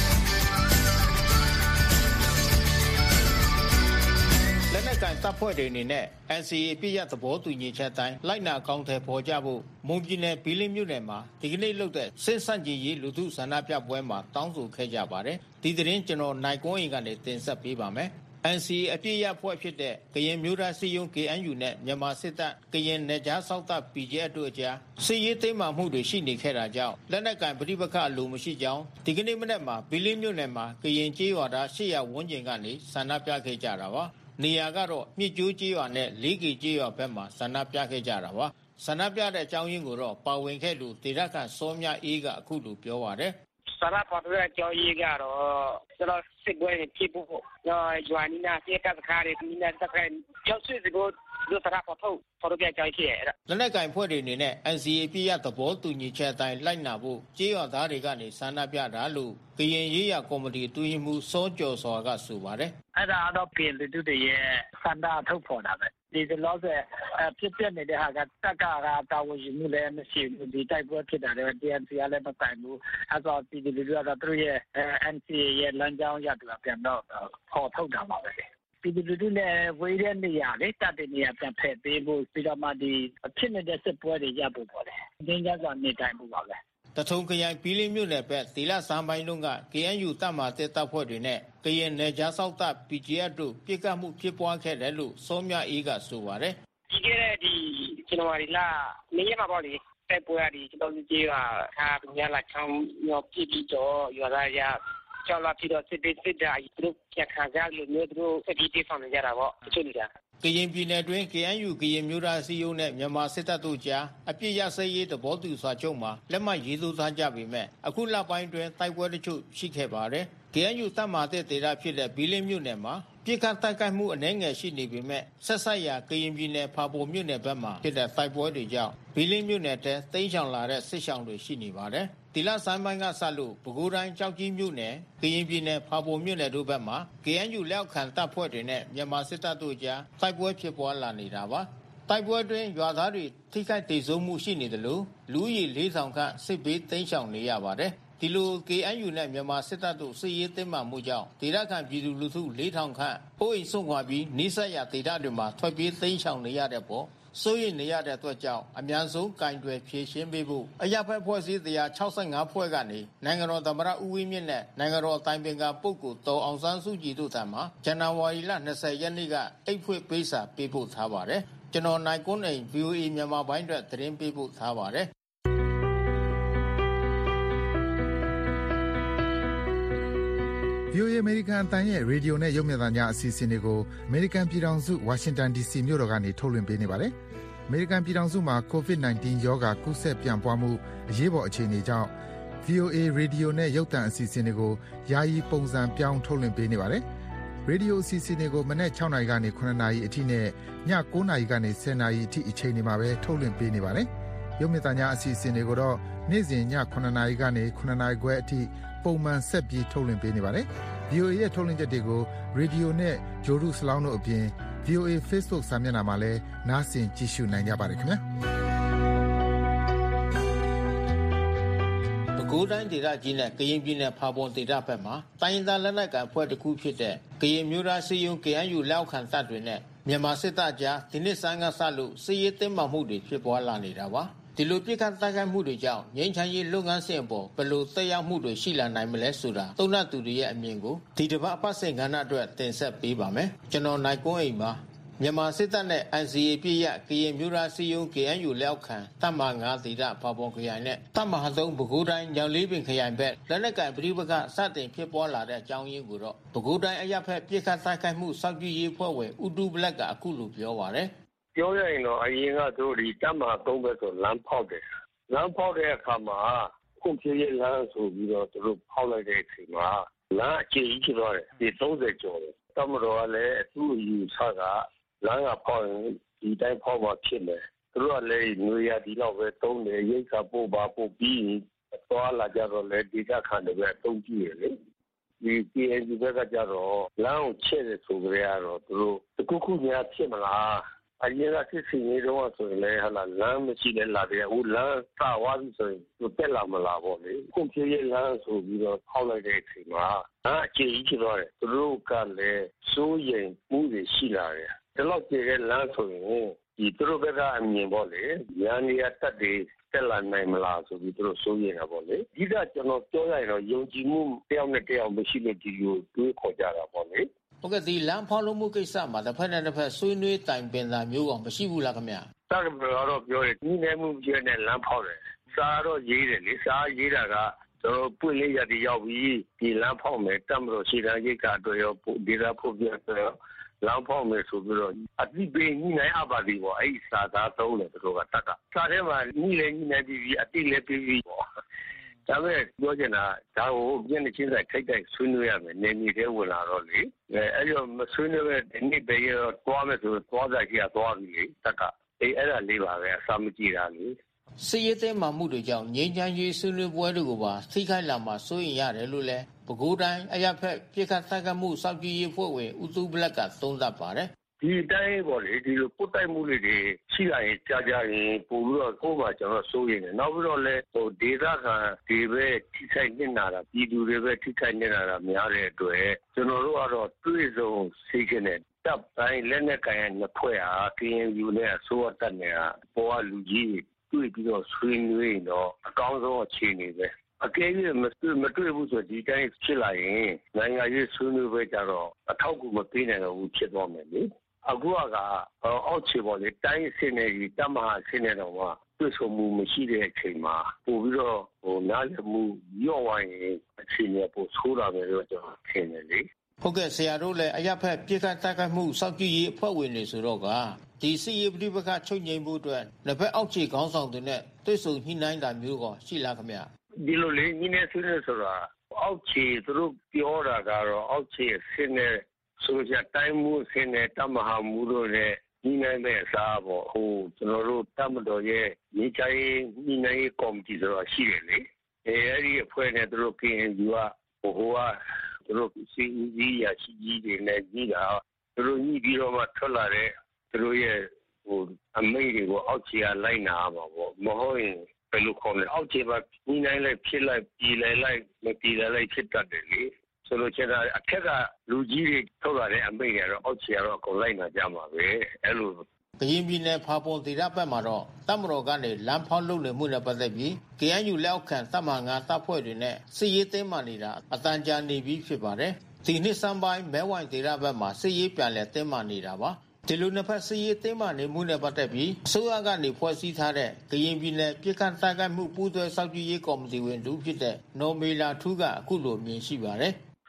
S9: လက်နက်ကိုင်တပ်ဖွဲ့တွေအနေနဲ့ NCA အပြည့်ရသဘောတူညီချက်တိုင်းလိုက်နာကောင်းတဲ့ပေါ်ကြဖို့မွန်ပြည်နယ်ဘီလင်းမြို့နယ်မှာဒီကနေ့လုပ်တဲ့စစ်ဆန့်ကျင်ရေးလူထုဆန္ဒပြပွဲမှာတောင်းဆိုခဲ့ကြပါတယ်။ဒီသတင်းကျွန်တော်နိုင်ကွန်းအိမ်ကနေတင်ဆက်ပေးပါမယ်။ NCA အပြည့်ရဖွဲ့ဖြစ်တဲ့ကရင်မျိုးသားစီယုံ KNU နဲ့မြန်မာစစ်တပ်ကရင်နယ်ခြားစောင့်တပ် PGF တို့အကြားစစ်ရေးသိမ်းမှမှုတွေရှိနေခဲ့တာကြောင့်လက်နက်ကင်ပဋိပက္ခအလိုမရှိကြောင်းဒီကနေ့မနက်မှာဘီလင်းမြို့နယ်မှာကရင်ကျေးရွာသား800ဝန်းကျင်ကနေဆန္ဒပြခဲ့ကြတာပါ။နေရာကတော့မြစ်ကျိုးကျေးရွာနဲ့လေးကီကျေးရွာဘက်မှာဆန္ဒပြခဲ့ကြတာပါ။ဆန္ဒပြတဲ့အကြောင်းရင်းကိုတော့ပါဝင်ခဲ့လို့ဒေသခံစောမြအေးကအခုလိုပြောပါတယ်
S8: ။ဆရာပေါ်တဲ့အကြောင်းရင်းကတော့ကျွန်တော်စစ်ပွဲဖြစ်ဖို့ရွာနီနာစေကတ်ခါရီနီနာစခိုင်ကျောက်ဆွေးကိုဒုစရာပေါ်ထုတ်ဖော်ပြကြရှိရ
S9: ။လက်နက်ကင်ဖွဲ့တွေအနေနဲ့ NCA ပြည့်ရသဘောတူညီချက်အတိုင်းလိုက်နာဖို့ကျေးရွာသားတွေကနေဆန္ဒပြတာလို့ကရင်ရေးရကော်မတီတွင်းမှုစောကျော်စောကဆိုပါတယ်
S8: ။အဲ့ဒါတော့ပြည်သူတွေရဲ့ဆန္ဒထုတ်ဖော်တာပဲ။ဒီလောဆယ်ဖြစ်ပြနေတဲ့ဟာကတက်ကတာဝန်ယူမှုလည်းမရှိဘူးဒီတိုက်ပွဲဖြစ်တာလည်း DNC ကလည်းမတိုင်ဘူးအဲဆိုပြည်သူတွေကတော့သူရဲ့ NCA ရဲ့လမ်းကြောင်းရတူပြန်တော့ခေါ်ထုတ်တာပါပဲပြည်သူတွေနဲ့ဝေးတဲ့နေရာလေတပ်တဲ့နေရာပြန်ဖယ်ပေးဖို့ပြီးတော့မှဒီဖြစ်နေတဲ့စစ်ပွဲတွေရဖို့ပေါ့လေငင်းကြစွာနေတိုင်းဖို့ပါပဲ
S9: တထုံခရိုင်ဘီလင်းမြို့နယ်ဘက်ဒီလစံပိုင်းလုံးက KNU တပ်မှတဲ့တပ်ဖွဲ့တွေနဲ့ကရင်နယ်ခြားစောင့်တပ် PGF တို့ပြစ်ခတ်မှုဖြစ်ပွားခဲ့တယ်လို့စောမြအေးကဆိုပါတယ်
S8: ဒီကနေ့ဒီဇန်နဝါရီလနေ့ရက်မှာပေါ့လေတိုက်ပွဲတွေကျွန်တော်ကြီးကပညာလာချောင်းရောပြစ်ပြီးတော့ရွာသားရကျော်လာပြီးတော့စစ်တာသူတို့ပြန်ခံကြလို့မျိုးသူတို့စစ်ပြီးဆောင်နေကြတာပေါ့တချို့လူ
S9: ကရင်ပြည်နယ်တွင် KNU ကရင်မျိုးသားစီယုံနဲ့မြန်မာစစ်တပ်တို့ကြားအပြစ်ရစရေးသဘောတူစွာချုပ်မှာလက်မှတ်ရေးထိုးထားကြပေမဲ့အခုလပိုင်းတွင်တိုက်ပွဲတချို့ရှိခဲ့ပါတယ်။ KNU တပ်မှတဲ့ဒေသဖြစ်တဲ့ဘီလင်းမြို့နယ်မှာပြစ်ခတ်တိုက်ခိုက်မှုအနည်းငယ်ရှိနေပေမဲ့ဆက်ဆက်ရာကရင်ပြည်နယ်ဖာပုံမြို့နယ်ဘက်မှာဖြစ်တဲ့တိုက်ပွဲတွေကြောင့်ဘီလင်းမြို့နယ်ထဲတိမ်းရှောင်လာတဲ့စစ်ရှောင်တွေရှိနေပါတယ်။ဒီလဆန်းပိုင်းကစလို့ပဲခူးတိုင်းကြောက်ကြီးမြို့နယ်ကရင်ပြည်နယ်ဖာပုံမြို့နယ်တို့ဘက်မှာ KNU လက်အောက်ခံတပ်ဖွဲ့တွေနဲ့မြန်မာစစ်တပ်တို့ကြားတိုက်ပွဲဖြစ်ပွားလာနေတာပါ။တိုက်ပွဲတွင်ရွာသားတွေထိခိုက်ဒေဆုံးမှုရှိနေတယ်လို့လူဦးရေ 4,000 ခန့်စစ်ဘေးတိမ်းရှောင်နေရပါတယ်။ဒီလို KNU နဲ့မြန်မာစစ်တပ်တို့စစ်ရေးသိမ်းမှမှုကြောင့်ဒေသခံပြည်သူလူထု 4,000 ခန့်အိုးအိမ်စွန့်ခွာပြီးနိစက်ရဒေသတွေမှာထွက်ပြေးသိမ်းရှောင်နေရတဲ့ပေါ်စိုးရိမ်နေရတဲ့အတွက်ကြောင့်အများဆုံးကင်တွယ်ဖြည့်ရှင်းပေးဖို့အရပ်ဘက်ဖွဲ့စည်းတရား65ဖွဲ့ကနေနိုင်ငံတော်သမ္မတဦးဝင်းမြင့်နဲ့နိုင်ငံတော်အတိုင်ပင်ခံပုဂ္ဂိုလ်ဒေါ်အောင်ဆန်းစုကြည်တို့ထံမှဇန်နဝါရီလ20ရက်နေ့ကအိတ်ဖွင့်ပေးစာပေးပို့ထားပါတယ်ကျွန်တော်နိုင်ကွန်းအိမ် VOA မြန်မာပိုင်းအတွက်သတင်းပေးပို့ထားပါတယ်
S10: VOA အမေရိကန်အသံရဲ့ရေဒီယိုနဲ့ရုပ်မြင်သံကြားအစီအစဉ်တွေကိုအမေရိကန်ပြည်ထောင်စုဝါရှင်တန် DC မြို့တော်ကနေထုတ်လွှင့်ပေးနေပါတယ်။အမေရိကန်ပြည်ထောင်စုမှာ COVID-19 ရောဂါကူးစက်ပြန့်ပွားမှုအရေးပေါ်အခြေအနေကြောင့် VOA ရေဒီယိုနဲ့ရုပ်သံအစီအစဉ်တွေကိုယာယီပုံစံပြောင်းထုတ်လွှင့်ပေးနေပါတယ်။ရေဒီယိုအစီအစဉ်တွေကိုမနက်6နာရီကနေ9နာရီအထိနဲ့ည9နာရီကနေ10နာရီအထိအချိန်တွေမှာပဲထုတ်လွှင့်ပေးနေပါတယ်။ရုပ်မြင်သံကြားအစီအစဉ်တွေကိုတော့နေ့စဉ်ည9နာရီကနေ9နာရီခွဲအထိပုံမှန်ဆက်ပြီးထုတ်လွှင့်ပေးနေပါတယ်။ VOA ရဲ့ထုတ်လွှင့်ချက်တွေကိုရေဒီယိုနဲ့ဂျိုရုစလောင်းတို့အပြင် VOA Facebook စာမျက်နှာမှာလည်းနားဆင်ကြည့်ရှုနိုင်ကြပါတယ်ခင်ဗျာ။
S9: ပဲခူးတိုင်းဒေသကြီးနဲ့ကရင်ပြည်နယ်ဖာပွန်ဒေသဘက်မှာတိုင်းရင်းသားလက်နက်ကိုင်အဖွဲ့တစ်ခုဖြစ်တဲ့ကရင်မျိုးသားစီယုံ KNU လက်အောက်ခံတပ်တွေနဲ့မြန်မာစစ်တပ်ကြားဒီနှစ်ဆန်းကစလို့စစ်ရေးတင်းမာမှုတွေဖြစ်ပွားလာနေတာပါ။ဒီလိုပြစ်ခတ်တိုက်ခိုက်မှုတွေကြောင့်ငြိမ်းချမ်းရေးလုပ်ငန်းစဉ်အပေါ်ဘယ်လိုသက်ရောက်မှုတွေရှိလာနိုင်မလဲဆိုတာသုံးသပ်သူတွေရဲ့အမြင်ကိုဒီတစ်ပတ်အပတ်စဉ်ကဏ္ဍအတွက်တင်ဆက်ပေးပါမယ်။ကျွန်တော်နိုင်ကွန်းအိမ်ပါမြန်မာစစ်တပ်နဲ့ NCA ပြည့်ရကရင်မျိုးသားစီယုံ KNU လက်အောက်ခံတပ်မ9ဒေသဖာပွန်ခရိုင်နဲ့တပ်မ3ပဲခူးတိုင်းညောင်လေးပင်ခရိုင်ဘက်လက်နက်ကိုင်ပဋိပက္ခစတင်ဖြစ်ပွားလာတဲ့အကြောင်းရင်းကိုတော့ပဲခူးတိုင်းအရပ်ဘက်ပြစ်ခတ်တိုက်ခိုက်မှုစောင့်ကြည့်ရေးဖွဲ့ဝင်ဦးတူဘလက်ကအခုလိုပြောပါတယ်
S8: ။ပြောရရင်တော့အရင်ကတို့ဒီတပ်မ3ဘက်ဆိုလမ်းဖောက်တယ်လမ်းဖောက်တဲ့အခါမှာခွန်ပြေးရလမ်းဆိုပြီးတော့သူတို့ဖောက်လိုက်တဲ့အချိန်မှာလမ်းအကျယ်ကြီးဖြစ်သွားတယ်ဒီ30ကျော်တယ်တမတော်ကလည်းသူ့ယူဆကလမ်းကဖောက်ရင်ဒီတိုင်းဖောက်မှဖြစ်မယ်သူတို့ကလည်းနွေရဒီလောက်ပဲသုံးတယ်ရိတ်ခါပို့ပါပို့ပြီးသွားလာကြတော့လေဒေသခံတွေပဲအသုံးပြုရလေဒီ KNG ဘက်ကကြတော့လမ်းကိုချက်တယ်ဆိုကြရတော့သူတို့တခုခုများဖြစ်မလားအရင်ကစစ်စင်ရေးတော့ဆိုရင်လည်းဟာလမ်းမရှိတဲ့လာတယ်ဟိုလမ်းစဝါးပြီးဆိုရင်သူတက်လာမလားပေါ့လေကွန်ပျူတာလမ်းဆိုပြီးတော့ဖောက်လိုက်တဲ့အချိန်မှာအကျဉ်းကြီးတော့တယ်သူတို့ကလည်းစိုးရိမ်မှုတွေရှိလာတယ်ဒီလောက်ကျတဲ့လမ်းဆိုရင်ဒီသူတို့ဘက်ကအမြင်ပေါ့လေညာနေရတက်တွေတက်လာနိုင်မလားဆိုပြီးသူတို့စိုးရိမ်တာပေါ့လေဒီကကျွန်တော်ပြောရရင်တော့ယုံကြည်မှုတယောက်နဲ့တယောက်မရှိလို့ဒီလိုတွေးခေါ်ကြတာပေါ့လေ
S9: ဟုတ်ကဲ့ဒီလမ်းဖောက်လို့မှုကိစ္စမှာတစ်ဖက်နဲ့တစ်ဖက်ဆွေးနွေးတိုင်ပင်တာမျိုးကမရှိဘူးလားခင်ဗျာ
S8: တာကတော့ပြောတယ်ဒီနယ်မှုပြည့်နဲ့လမ်းဖောက်တယ်စားတော့ရေးတယ်လေစားရေးတာကကျွန်တော်ပွင့်လေးရတည်ရောက်ပြီးဒီလမ်းဖောက်မယ်တတ်မလို့ရှေ့တန်းရိတ်ကတော့ရောဒေတာဖို့ပြတော့လမ်းဖောက်မယ်ဆိုပြီးတော့အတိပေးညှိနှိုင်းအပ်ပါသည်ပေါ့အဲ့ဒီစာသားသုံးတယ်သူတို့ကတက်ကစာထဲမှာညှိလည်းညှိနှိုင်းပြီးအတိလည်းပြီးပြီးပေါ့ဒါပေမဲ့ပြောချင်တာဒါကိုပြင်းနေချင်းဆိုင်ထိုက်တိုက်ဆွေးနွေးရမယ်နေမြေထဲဝင်လာတော့လေအဲ့ဒီမဆွေးနွေးတဲ့နေ့ပဲရောသွားမယ်ဆိုသွားကြကြီးသွားပြီလေတက်ကအဲ့ဒါလေးပါပဲအစာမကြည့်တာလေ
S9: စစ်ရေးတင်းမာမှုတွေကြောင့်ငြိမ်းချမ်းရေးဆွေးနွေးပွဲတွေကိုပါထိခိုက်လာမှာစိုးရိမ်ရတယ်လို့လည်းပဲခူးတိုင်းအရပ်ဘက်ပြစ်ခတ်တိုက်ခိုက်မှုစောင့်ကြည့်ရေးဖွဲ့ဝင်ဦးသူဘလက်ကသုံးသပ်ပါတယ်
S8: ဒီတိုင်းပေါ့လေဒီလိုပုတ်တိုက်မှုတွေရှိလာရင်ကြာရင်ပို့ပြီးတော့ကိုယ်မှာကျွန်တော်စိုးရိမ်တယ်နောက်ပြီးတော့လဲဟိုဒေသခံဒီပဲထိခိုက်နေတာပြည်သူတွေပဲထိခိုက်နေတာများတဲ့အတွက်ကျွန်တော်တို့ကတော့တွေးဆုံစိတ်ကနေတပ်တိုင်းလက်နဲ့ကန်ရနှစ်ဖွဲ့ဟာ KNU နဲ့အစိုးရတပ်နဲ့ပေါ်ကလူကြီးတွေပြီးတော့ဆွေးနွေးတော့အကောင်းဆုံးအခြေအနေပဲအကယ်၍မတွေ့ဘူးဆိုဒီတိုင်းဖြစ်လာရင်နိုင်ငံရေးဆွေးနွေးပွဲကြတော့အထောက်အကူမပေးနိုင်တော့ဘူးဖြစ်သွားမယ်လေအခုကအောက်ခြေပေါ်လေတိုင်းအဆင့်နဲ့ဒီတမဟာအဆင့်နဲ့တော့တွေ့ဆုံမှုမရှိတဲ့အချိန်မှာပို့ပြီးတော့နားလည်မှုရော့ဝိုင်းရင်အခြေအနေပိုဆိုးတာပဲလို့ကျွန်တော်ထင်တယ်လေ
S9: ဟုတ်ကဲ့ဆရာတို့လည်းအရပ်ဖက်ပြစ်ခတ်တိုက်ခိုက်မှုစောင့်ကြည့်ရေးအဖွဲ့ဝင်တွေဆိုတော့ကဒီစစ်ရေးပဋိပက္ခချုပ်ငြိမ်းမှုအတွက်နှစ်ဖက်အောက်ခြေခေါင်းဆောင်တွေနဲ့တွေ့ဆုံညှိနှိုင်းတာမျိုးကရှိလားခင်ဗျ
S8: ဒီလိုလေညှိနှိုင်းဆွေးနွေးဆိုတာအောက်ခြေသူတို့ပြောတာကတော့အောက်ခြေအဆင့်နဲ့ဆိုကြတိုင်းမှုအဆင့်နဲ့တမဟာမှုတို့နဲ့ညှိနှိုင်းတဲ့အစားပေါ့ဟိုကျွန်တော်တို့တမတော်ရဲ့ညီချိုင်းညှိနှိုင်းရေးကော်မတီဆိုတာရှိတယ်လေအဲ့ဒီအဖွဲ့နဲ့သူတို့ KNU ကဟိုကသူတို့စီဦးကြီးရရှိကြီးတွေနဲ့ကြီးတာသူတို့ညှိပြီးတော့မှထွက်လာတဲ့သူတို့ရဲ့ဟိုအမိန့်တွေကိုအောက်ခြေကလိုက်နာပါပေါ့မဟုတ်ရင်ဘယ်လိုခေါ်လဲအောက်ခြေမှာညှိနှိုင်းလိုက်ဖြစ်လိုက်ပြည်လိုက်မပြည်လိုက်ဖြစ်တတ်တယ်လေဆိုလို့ကျတော့အထက်ကလူကြီးတွေထုတ်လာတဲ့အမိန့်တွေကတော့အောက်ခြေကတော့အကုန်လိုက်နာကြမှာပဲအဲ့လို
S9: ကရင်ပြည်နယ်ဖာပွန်ဒေသဘက်မှာတော့တပ်မတော်ကနေလမ်းဖောက်လုပ်နေမှုနဲ့ပတ်သက်ပြီး KNU လက်အောက်ခံတပ်မ9တပ်ဖွဲ့တွေနဲ့စစ်ရေးတင်းမာနေတာအတန်ကြာနေပြီးဖြစ်ပါတယ်ဒီနှစ်စံပိုင်းမဲဝိုင်ဒေသဘက်မှာစစ်ရေးပြန်လည်တင်းမာနေတာပါဒီလိုနှစ်ဖက်စစ်ရေးတင်းမာနေမှုနဲ့ပတ်သက်ပြီးအစိုးရကနေဖွဲ့စည်းထားတဲ့ကရင်ပြည်နယ်ပြည်ခန့်တိုက်ခိုက်မှုပူးတွဲစောင့်ကြည့်ရေးကော်မတီဝင်တူဖြစ်တဲ့နော်မေလာထူးကအခုလိုမြင်ရှိပါတယ်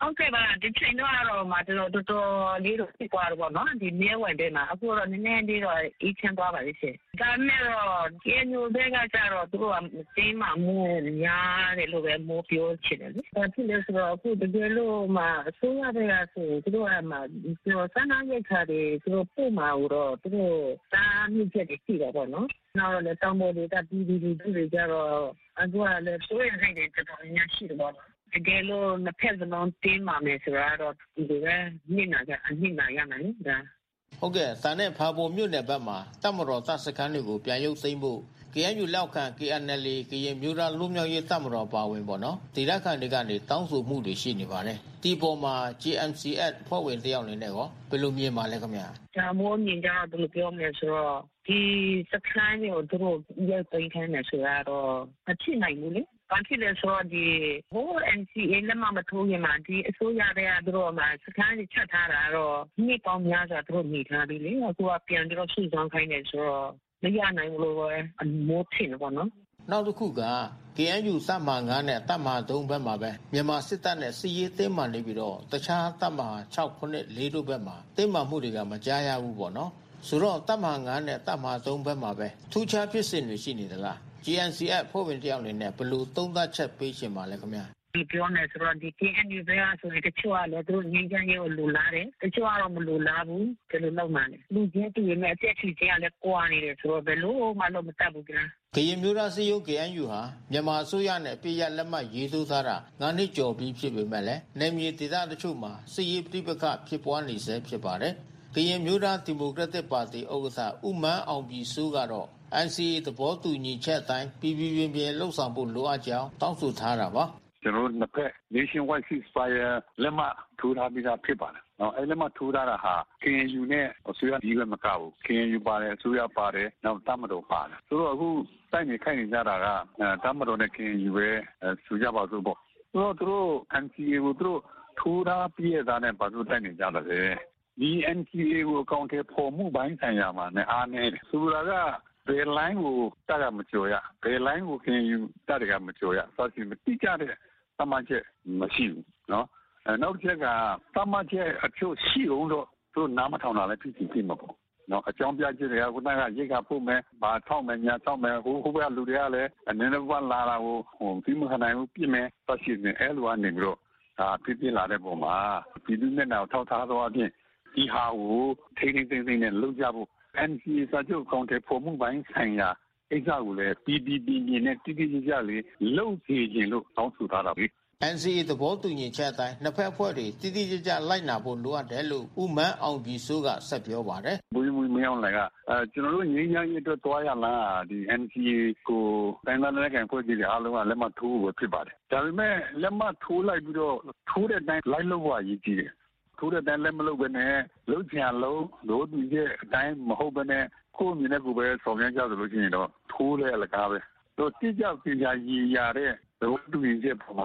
S11: ဟုတ်ကဲ့ပါဒီချိန်တော့မှတော်လေးတော့ဖြစ်သွားတော့နော်ဒီမြဲဝင်တဲ့မှာအခုတော့နည်းနည်းလေးတော့အေးချမ်းသွားပါလိမ့်ရှင်ဒါနဲ့တော့ကျေညိုတဲ့ကကြတော့သူတို့ကတင်းမှမိုးများတယ်လို့ပဲမိုးပြောချင်တယ်လေဒါဖြစ်လို့ဆိုတော့အခုတကယ်လို့မှအစိုးရတွေကဆိုသူတို့ကမှစမ်းနိုင်ရခါတွေသူတို့ပို့မှာတော့သူတို့တားမြစ်ချက်တွေရှိတော့ဗောနော်နောက်တော့လည်းတောင်ပေါ်တွေကပြည်တွေကြတော့အခုကလည်းစိုးရဆိုင်တွေတော်တော်များရှိတယ်ဗောတကယ်လို့နှစ်ဖက်စလုံးတင်းပါမယ်ဆိုတော့ဒီလိုပဲညင်နာရမယ်ဒါ
S9: ဟုတ်ကဲ့စာနဲ့ဖာပုံမြို့နယ်ဘက်မှာတပ်မတော်တပ်စခန်းတွေကိုပြန်ရုပ်သိမ်းဖို့ KNU လောက်ခံ KNL ကရင်မျိုးသားလူမျိုးရေးတပ်မတော်ပါဝင်ပေါ့နော်ဒေသခံတွေကနေတောင်းဆိုမှုတွေရှိနေပါတယ်ဒီပေါ်မှာ GMCS ဖွဲ့ဝင်တယောက်နေနဲ့ရောဘယ်လိုမြင်ပါလဲခင်ဗျာ
S11: ဒါမိုးမြင်ကြတော့ဘယ်လိုပြောမလဲဆိုတော့ဒီစခန်းတွေကိုသူတို့ရုပ်သိမ်းခိုင်းတယ်ဆိုတော့မဖြစ်နိုင်ဘူးလေဘာဖြစ်လဲဆိုတော့ဒီဟို NCA လက်မှမထိုးခင်မှာဒီအစိုးရတွေကသူတို့မှာစခန်းတွေချက်ထားတာတော့ဒီပေါင်းများစွာသူတို့နေထားပြီလေအခုကပြန်ပြီးတော့စုဆောင်ခိုင်းတယ်ဆိုတော့မရနိုင်ဘူးလို့ပဲအမိုးထင်တယ်ပေါ့နော်
S9: နောက်တစ်ခုက KNU တပ်မဟာ9နဲ့တပ်မဟာ3ဘက်မှာပဲမြန်မာစစ်တပ်နဲ့စစ်ရေးတင်းမာနေပြီးတော့တခြားတပ်မဟာ6 9 4တို့ဘက်မှာတင်းမာမှုတွေကမကြားရဘူးပေါ့နော်ဆိုတော့တပ်မဟာ9နဲ့တပ်မဟာ3ဘက်မှာပဲထူးခြားဖြစ်စဉ်တွေရှိနေသလား GNCF ဖွဲ့ဝင်တယောက်အနေနဲ့ဘယ်လိုသုံးသပ်ချက်ပေးရှင်ပါလဲခင်ဗျာ
S11: ဒီပြောနေဆိုတော့ဒီ KNU ဘက်ကဆိုရင်တချို့ကလည်းသူတို့ငြိမ်းချမ်းရေးကိုလိုလားတယ်တချို့ကတော့မလိုလားဘူးဘယ်လိုလုပ်မှလဲလူချင်းတူရဲ့အသက်ချီချင်းကလည်းကွာနေတယ်ဆိုတော့ဘယ်လိုမှလုပ်မတတ်ဘူးကွာ
S9: ကရင်မျိုးသားစီယို KNU ဟာမြန်မာအစိုးရနဲ့ပြည်ရလက်မှတ်ရေးထိုးထားတာ9နှစ်ကျော်ပြီးဖြစ်ပေမဲ့လည်းနယ်မြေဒေသတချို့မှာစစ်ရေးပြိပခဖြစ်ပွားနေဆဲဖြစ်ပါတယ်ကရင်မျိုးသားဒီမိုကရက်တစ်ပါတီဥက္ကဋ္ဌဦးမန်းအောင်ပြည်စိုးကတော့NCA သဘောတူညီချက်အတိုင်းပြည်ပြင်းလှုပ်ဆောင်ဖို့လိုအပ်ကြောင်းတောင်းဆိုထားတာပါ
S6: ကျွန်တော်နှစ်ဖက် Nationwide Ceasefire လက်မှတ်ထိုးထားပြီးသားဖြစ်ပါတယ်။နော်အဲလက်မှတ်ထိုးထားတာဟာ KNU နဲ့အစိုးရကြီးပဲမကဘူး။ KNU ပါတယ်အစိုးရပါတယ်နောက်တပ်မတော်ပါတယ်။ဆိုတော့အခုတိုက်နေခိုက်နေကြတာကတပ်မတော်နဲ့ KNU ပဲဆိုကြပါစို့ပေါ့။ဆိုတော့သူတို့ NCA ကိုသူတို့ထိုးထားပြီးရတာနဲ့ဘာလို့တိုက်နေကြတာလဲ။ဒီ NCA ကိုအကောင့်ထဲပေါ်မှုပိုင်းဆိုင်ရာမှာနဲ့အားနေတယ်။ဆိုတာကဘယ်လိုင်းကိုတက်ကမကြော်ရဘယ်လိုင်းကို KNU တက်တကမကြော်ရဆိုတော့မတိကျတဲ့သတ်မှတ်ချက်မရှိဘူးเนาะနောက်တစ်ချက်ကသတ်မှတ်ချက်အချို့ရှိအောင်တော့သူနားမထောင်တာလည်းဖြစ်မှာပေါ့เนาะအကြောင်းပြချက်တွေကခုနကရိတ်ခါပို့မယ်ဘာထောက်မယ်ညာထောက်မယ်ဟိုဘက်ကလူတွေကလည်းအနေနဲ့ဘာလာတာကိုပြီးမခနိုင်ဘူးပြစ်မယ်သတ်ရှိနေအဲလိုအနေပြီးတော့ပြလာတဲ့ပုံမှာပြည်သူနဲ့တော့ထောက်ထားတော့အပြင်ဒီဟာကိုထိန်းသိမ်းနဲ့လုပ်ကြဖို့NCA စာချုပ်ကောင်တဲ့ပုံမှုပိုင်းဆိုင်ရာအိတ်ကိုလည်းပြည်နဲ့တိတိကျကျလေးလှုပ်စီခြင်းလို့တောင်းဆိုထားတာပဲ
S9: NCA သဘောတူညီချက်အတိုင်းနှစ်ဖက်အဖွဲ့တွေတိတိကျကျလိုက်နာဖို့လိုအပ်တယ်လို့ဦးမန်းအောင်ပြည်စိုးကဆက်ပြောပါတယ်
S6: ။ဘူးမင်းအောင်လည်းကကျွန်တော်တို့ငြိမ်းချမ်းရေးအတွက်တွားရလားဒီ NCA ကိုတိုင်းသားလက်ခံဖွဲ့စည်းတဲ့အားလုံးကလက်မှတ်ထိုးဖို့ဖြစ်ပါတယ်။ဒါပေမဲ့လက်မှတ်ထိုးလိုက်ပြီးတော့ထိုးတဲ့အတိုင်းလိုက်လို့ရည်ကြီးတယ်။ထိုးတဲ့အတိုင်းလက်မလုပ်ဘဲနဲ့လုံးချင်လုံးလို့ဒီတဲ့အတိုင်းမဟုတ်ဘဲနဲ့ကိုယ်မြင်တဲ့ကိုပဲဆောင်ရွက်ကြသလိုချင်းတော့ထိုးတဲ့အလကားပဲတို့တိကျပြရည်ရတဲ့ဘဝတူညီချက်ပေါ်မှာ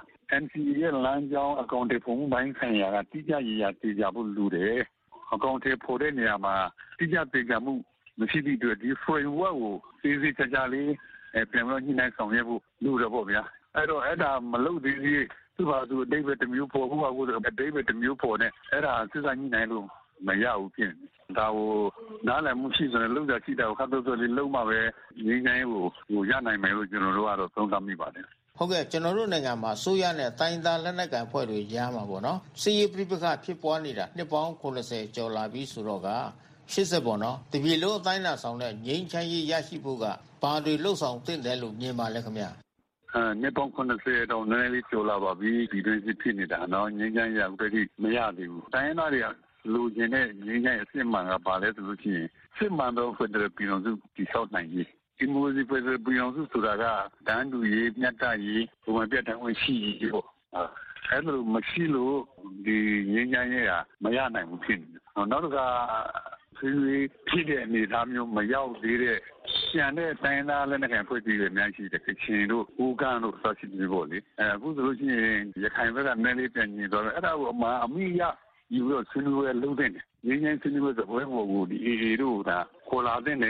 S6: NCA ရဲ့လမ်းကြောင်းအကောင့်တွေပုံပိုင်းဆိုင်ရာကတိကျရည်ရတည်ကြဖို့လိုတယ်အကောင့်တွေပေါ်တဲ့နေရာမှာတိကျတည်ကြမှုမရှိသည့်အတွက်ဒီ framework ကိုသိချာလေးပြန်လို့ညှိနှိုင်းဆောင်ရွက်ဖို့လိုတယ်ပေါ့ဗျာအဲ့တော့အဲ့ဒါမလုပ်သေးသေးသူ့ဘာသူအတိတ်ပဲတစ်မျိုးပေါ်ဖို့အတိတ်ပဲတစ်မျိုးပေါ်နေအဲ့ဒါစစ်စားညှိနှိုင်းလို့မရဘူးဖြစ်ဒါကိုနားလည်မှုရှိဆိုရင်လုံခြားရှိတာကိုခတ်တော့လေးလုံမှပဲငြိမ်းချမ်းရေးကိုရနိုင်မယ်လို့ကျွန်တော်တို့ကတော့သုံးသပ်မိပါတယ်
S9: ဟုတ်ကဲ့ကျွန်တော်တို့နိုင်ငံမှာဆိုရနဲ့တိုင်းသားလက်နက်ကန်ဖွဲ့တွေရားမှာပေါ့နော်စီးရီပြိပခဖြစ်ပွားနေတာနှစ်ပေါင်း90ကျော်လာပြီဆိုတော့က80ပေါ့နော်တပြည်လုံးအတိုင်းအတာဆောင်တဲ့ငြိမ်းချမ်းရေးရရှိဖို့ကဘာတွေလှုပ်ဆောင်သင့်တယ်လို့မြင်ပါလဲခင်ဗျာ
S6: နှစ်ပေါင်း90တောင်နည်းနည်းလေးကျော်လာပါပြီဒီတွင်ဖြစ်နေတာနော်ငြိမ်းချမ်းရေးအခုတည်းမရသေးဘူးတိုင်းသားတွေကလူကျင်တဲ့ငြိမ်းချမ်းရေးအစစ်မှန်ကပါလဲဆိုလို့ရှိရင်စစ်မှန်သောဖက်ဒရယ်ပြည်ထောင်စုတည်ဆောက်နိုင်ရေးဒီမိုကရေစီဖက်ဒရယ်ပြည်ထောင်စုဆိုတာကတန်းတူရေးမြတ်တရေးဘုံပြတ်တန်းဝင်ရှိရေးပေါ့အဲလိုမရှိလို့ဒီငြိမ်းချမ်းရေးကမရနိုင်ဘူးဖြစ်နေတယ်နောက်တစ်ခါဖြစ်တဲ့အနေအထားမျိုးမရောက်သေးတဲ့ကျန်တဲ့တိုင်းသားလက်နက်ကိုင်ဖွဲ့စည်းတွေအများကြီးတဲ့ကချင်တို့ဦးကန်းတို့စသဖြင့်ပေါ့လေအခုဆိုလို့ရှိရင်ရခိုင်ဘက်ကနည်းလေးပြန်ညင်တော့အဲ့ဒါကိုအမိရယူလို့ဆွေးနွေးရလုံးတဲ့ငြိမ်းချမ်းဆွေးနွေးတဲ့ဘဝကိုဒီအေတို့ကခေါ်လာတဲ့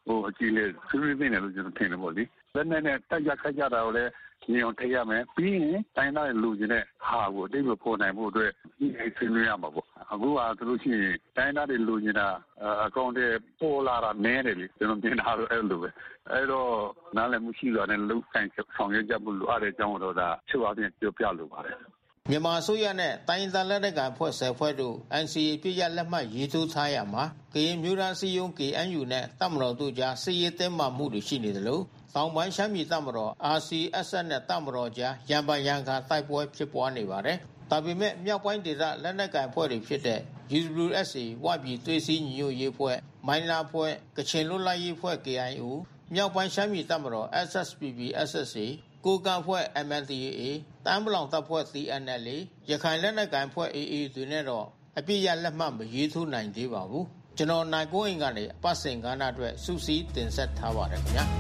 S12: အကြည့်လေဆွေးနွေးနေတယ်လို့ကျွန်တော်ထင်တယ်ပေါ့လေလက်နဲ့တက်ရခတ်ကြတာကိုလည်းညောင်ထည့်ရမယ်ပြီးရင်တိုင်းသားလူကြီးနဲ့ဟာကိုအတိတ်ကိုပေါ်နိုင်ဖို့အတွက်ဒီဆွေးနွေးရမှာပေါ့အခုကသူတို့ရှိရင်တိုင်းသားတွေလူကြီးတာအကောင့်တွေပေါ်လာတာနည်းတယ်လေကျွန်တော်မြင်တာတော့အဲ့လိုပဲအဲ့တော့နားလည်မှုရှိတာနဲ့လုံဆိုင်ဆောင်ရွက်ကြဖို့လိုအပ်တဲ့အကြောင်းတော့ဒါချုပ်အပြင်ပြောပြလိုပါတယ်
S9: မြန်မာအစိုးရနဲ့တိုင်းဒေသလက်နက်ကိုင်ဖွဲ့10ဖွဲ့တို့ NCA ပြည့်ရလက်မှတ်ရေးထိုးထားရမှာကရင်မျိုးသားစီယုံ KNU နဲ့တပ်မတော်တို့ကြားစစ်ရေးတင်းမာမှုတွေရှိနေတယ်လို့တောင်ပိုင်းရှမ်းပြည်တပ်မတော် RCSS နဲ့တပ်မတော်ကြားရန်ပန်ရန်ခါတိုက်ပွဲဖြစ်ပွားနေပါတယ်။ဒါပေမဲ့မြောက်ပိုင်းဒေသလက်နက်ကိုင်ဖွဲ့တွေဖြစ်တဲ့ UWSA ဝပြည်သွေးစည်းညီညွတ်ရေးဖွဲ့မိုင်းလာဖွဲ့ကချင်လွတ်လပ်ရေးဖွဲ့ KIO မြောက်ပိုင်းရှမ်းပြည်တပ်မတော် SSPP SSAကိုကံဖွဲ့ MNDAA တမ်းပလောင်တပ်ဖွဲ့ TNLA ရခိုင်လက်နက်ကိုင်ဖွဲ့ AA တွေနဲ့တော့အပြည့်ရလက်မှတ်မရေးထိုးနိုင်သေးပါဘူး။ကျွန်တော်နိုင်ကိုအိမ်ကနေအပတ်စဉ်ကဏ္ဍအတွက်စူးစီးတင်ဆက်ထားပါတယ်ခင်ဗျာ။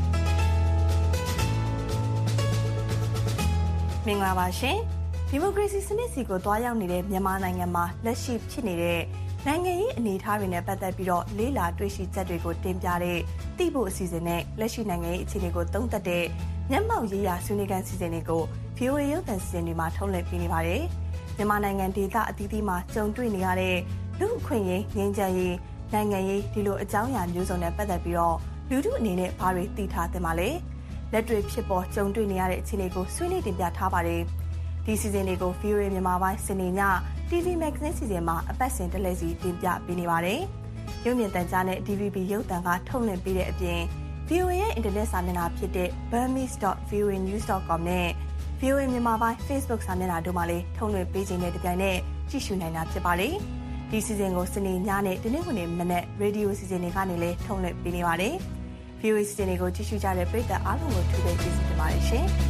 S13: မင်္ဂလာပါရှင်ဒီမိုကရေစီစနစ်စီကိုတွားရောက်နေတဲ့မြန်မာနိုင်ငံမှာလက်ရှိဖြစ်နေတဲ့နိုင်ငံရေးအနေအထားတွေနဲ့ပတ်သက်ပြီးတော့လေးလာတွေ့ရှိချက်တွေကိုတင်ပြတဲ့သိဖို့အစီအစဉ်နဲ့လက်ရှိနိုင်ငံရေးအခြေအနေကိုသုံးသပ်တဲ့မျက်မှောက်ရေးရာဆွေးနွေးခန်းစီစဉ်တွေကို VOA ရုပ်သံစီစဉ်တွေမှာထုတ်လွှင့်ပေးနေပါတယ်မြန်မာနိုင်ငံဒေသအသီးသီးမှာကြုံတွေ့နေရတဲ့လူ့အခွင့်အရေးငြိမ်းချမ်းရေးနိုင်ငံရေးဒီလိုအကြောင်းအရာမျိုးစုံနဲ့ပတ်သက်ပြီးတော့လူထုအနေနဲ့ဘာတွေသိထားသင့်ပါလဲလက်တွေ့ဖြစ်ပေါ်ကြုံတွေ့နေရတဲ့အခြေအနေကိုဆွေးနွေးတင်ပြထားပါတယ်ဒီစီစဉ်တွေကို VOA မြန်မာပိုင်းစနေည TV Magazine စီစဉ်မှာအပတ်စဉ်တစ်လဲစီတင်ပြပေးနေပါတယ်ရုပ်မြင်သံကြားနဲ့ DVB ရုပ်သံကထုတ်လွှင့်ပေးတဲ့အပြင်VOA ရဲ့အင်တာနက်စာမျက်နှာဖြစ်တဲ့ burmese.voanews.com နဲ့ VOA မြန်မာပိုင်း Facebook စာမျက်နှာတို့မှာလည်းထုတ်လွှင့်ပေးခြင်းနဲ့တပြိုင်နက်ကြည့်ရှုနိုင်တာဖြစ်ပါတယ်။ဒီစီစဉ်ကိုစနေညနဲ့ဒီနေ့မနေ့ရေဒီယိုစီစဉ်တွေကနေလည်းထုတ်လွှင့်ပေးနေပါတယ်။ VOA စီစဉ်တွေကိုကြည့်ရှုကြတဲ့ပရိသတ်အားလုံးကိုထူးထူးကျေးဇူးတင်ပါတယ်ရှင်။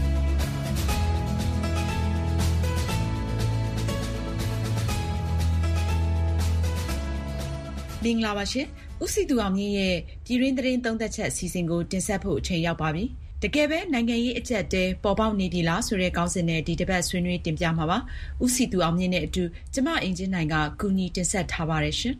S2: မင်္ဂလာပါရှင်ဦးစီသူအောင်မြင့်ရဲ့ပြည်တွင်းသတင်းသုံးသပ်ချက်အစီအစဉ်ကိုတင်ဆက်ဖို့အချိန်ရောက်ပါပြီတကယ်ပဲနိုင်ငံရေးအကျပ်တဲပေါ်ပေါက်နေပြီလားဆိုတဲ့ခေါင်းစဉ်နဲ့ဒီတစ်ပတ်ဆွေးနွေးတင်ပြမှာပါဦးစီသူအောင်မြင့်နဲ့အတူကျမအင်ဂျင်နိုင်ကကူညီတင်ဆက်ထားပါတယ်ရှင်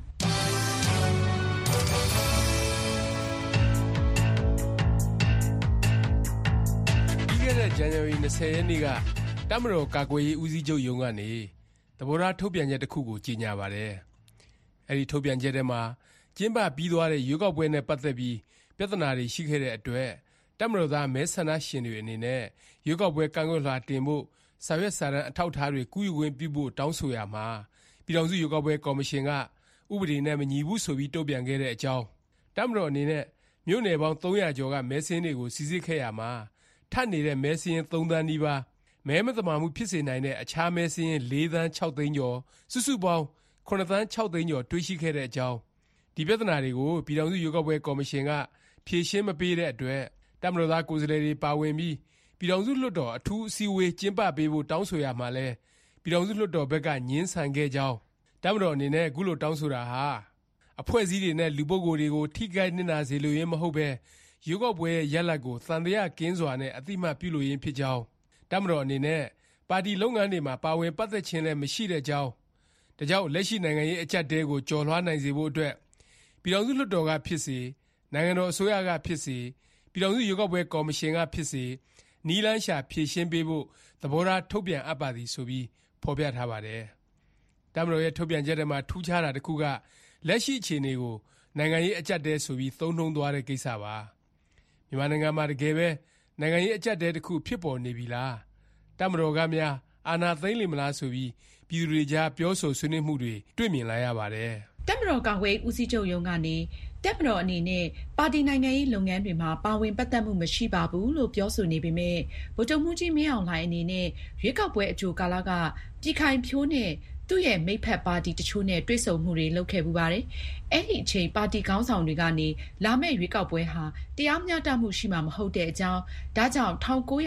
S14: ပြီးခဲ့တဲ့ဇန်နဝါရီ20ရက်နေ့ကတပ်မတော်ကာကွယ်ရေးဦးစီးချုပ်ရုံးကနေသဘောထားထုတ်ပြန်ချက်တစ်ခုကိုကြေညာပါတယ်အဲဒီထုတ်ပြန်ချက်ထဲမှာကျင်းပပြီးသွားတဲ့ရွေးကောက်ပွဲနဲ့ပတ်သက်ပြီးပြဿနာတွေရှိခဲ့တဲ့အတွက်တပ်မတော်သားမဲဆန္ဒရှင်တွေအနေနဲ့ရွေးကောက်ပွဲကန့်ကွက်လွှာတင်ဖို့စာရွက်စာတမ်းအထောက်အထားတွေကူးယူခွင့်ပြုဖို့တောင်းဆိုရမှာပြည်ထောင်စုရွေးကောက်ပွဲကော်မရှင်ကဥပဒေနဲ့မညီဘူးဆိုပြီးတုံ့ပြန်ခဲ့တဲ့အကြောင်းတပ်မတော်အနေနဲ့မြို့နယ်ပေါင်း300ကျော်ကမဲဆင်းတွေကိုစီစစ်ခဲ့ရမှာထပ်နေတဲ့မဲဆင်း3သန်းနီးပါးမဲမသမာမှုဖြစ်စေနိုင်တဲ့အခြားမဲဆင်း4သန်း6သိန်းကျော်စုစုပေါင်း9သန်း6သိန်းကျော်တွေ့ရှိခဲ့တဲ့အကြောင်းဒီပြဿနာတွေကိုပြည်ထောင်စုရွေးကောက်ပွဲကော်မရှင်ကဖြေရှင်းမပေးတဲ့အတွက်တပ်မတော်သားကိုယ်စားလှယ်တွေပါဝင်ပြီးပြည်ထောင်စုလွှတ်တော်အထူးအစည်းအဝေးကျင်းပပေးဖို့တောင်းဆိုရမှာလဲပြည်ထောင်စုလွှတ်တော်ဘက်ကငြင်းဆန်ခဲ့ကြောင်းတပ်မတော်အနေနဲ့အခုလိုတောင်းဆိုတာဟာအဖွဲ့အစည်းတွေနဲ့လူပုဂ္ဂိုလ်တွေကိုထိခိုက်နစ်နာစေလိုရင်းမဟုတ်ပဲရွေးကောက်ပွဲရဲ့ရလဒ်ကိုသံသယကင်းစွာနဲ့အတိမတ်ပြုလိုရင်းဖြစ်ကြောင်းတပ်မတော်အနေနဲ့ပါတီလုပ်ငန်းတွေမှာပါဝင်ပတ်သက်ခြင်းလည်းမရှိတဲ့ကြောင်းဒါကြောင့်လက်ရှိနိုင်ငံရေးအကျပ်တဲကိုကျော်လွှားနိုင်စေဖို့အတွက်ပြည်ထောင်စုလွှတ်တော်ကဖြစ်စေနိုင်ငံတော်အစိုးရကဖြစ်စေပြည်ထောင်စုရွေးကောက်ပွဲကော်မရှင်ကဖြစ်စေနီးလန်းရှာဖြေရှင်းပေးဖို့သဘောထားထုတ်ပြန်အပ်ပါသည်ဆိုပြီးဖော်ပြထားပါတယ်။တပ်မတော်ရဲ့ထုတ်ပြန်ချက်ထဲမှာထူးခြားတာတစ်ခုကလက်ရှိအခြေအနေကိုနိုင်ငံရေးအကျပ်တဲဆိုပြီးသုံးနှုန်းသွားတဲ့ကိစ္စပါ။မြန်မာနိုင်ငံမှာတကယ်ပဲနိုင်ငံရေးအကျပ်တဲတစ်ခုဖြစ်ပေါ်နေပြီလား။တပ်မတော်ကများအာဏာသိမ်းလိမ့်မလားဆိုပြီးပြည်သူတွေကြားပြောဆိုဆွေးနွေးမှုတွေတွေ့မြင်လာရပါတယ်
S2: ။တပ်မတော်ကာကွယ်ဦးစီးချုပ်ရုံးကနေတပ်မတော်အနေနဲ့ပါတီနိုင်ငံရေးလုပ်ငန်းတွေမှာပါဝင်ပတ်သက်မှုမရှိပါဘူးလို့ပြောဆိုနေပေမဲ့ဗိုလ်ချုပ်မှူးကြီးမင်းအောင်လှိုင်အနေနဲ့ရွေးကောက်ပွဲအကြိုကာလကပြည်ခိုင်ဖြိုးနဲ့သူ့ရဲ့မိတ်ဖက်ပါတီတချို့နဲ့တွေ့ဆုံမှုတွေလုပ်ခဲ့ပူပါတယ်။အဲ့ဒီအချိန်ပါတီခေါင်းဆောင်တွေကနေလာမယ့်ရွေးကောက်ပွဲဟာတရားမျှတမှုရှိမှာမဟုတ်တဲ့အကြောင်းဒါကြောင့်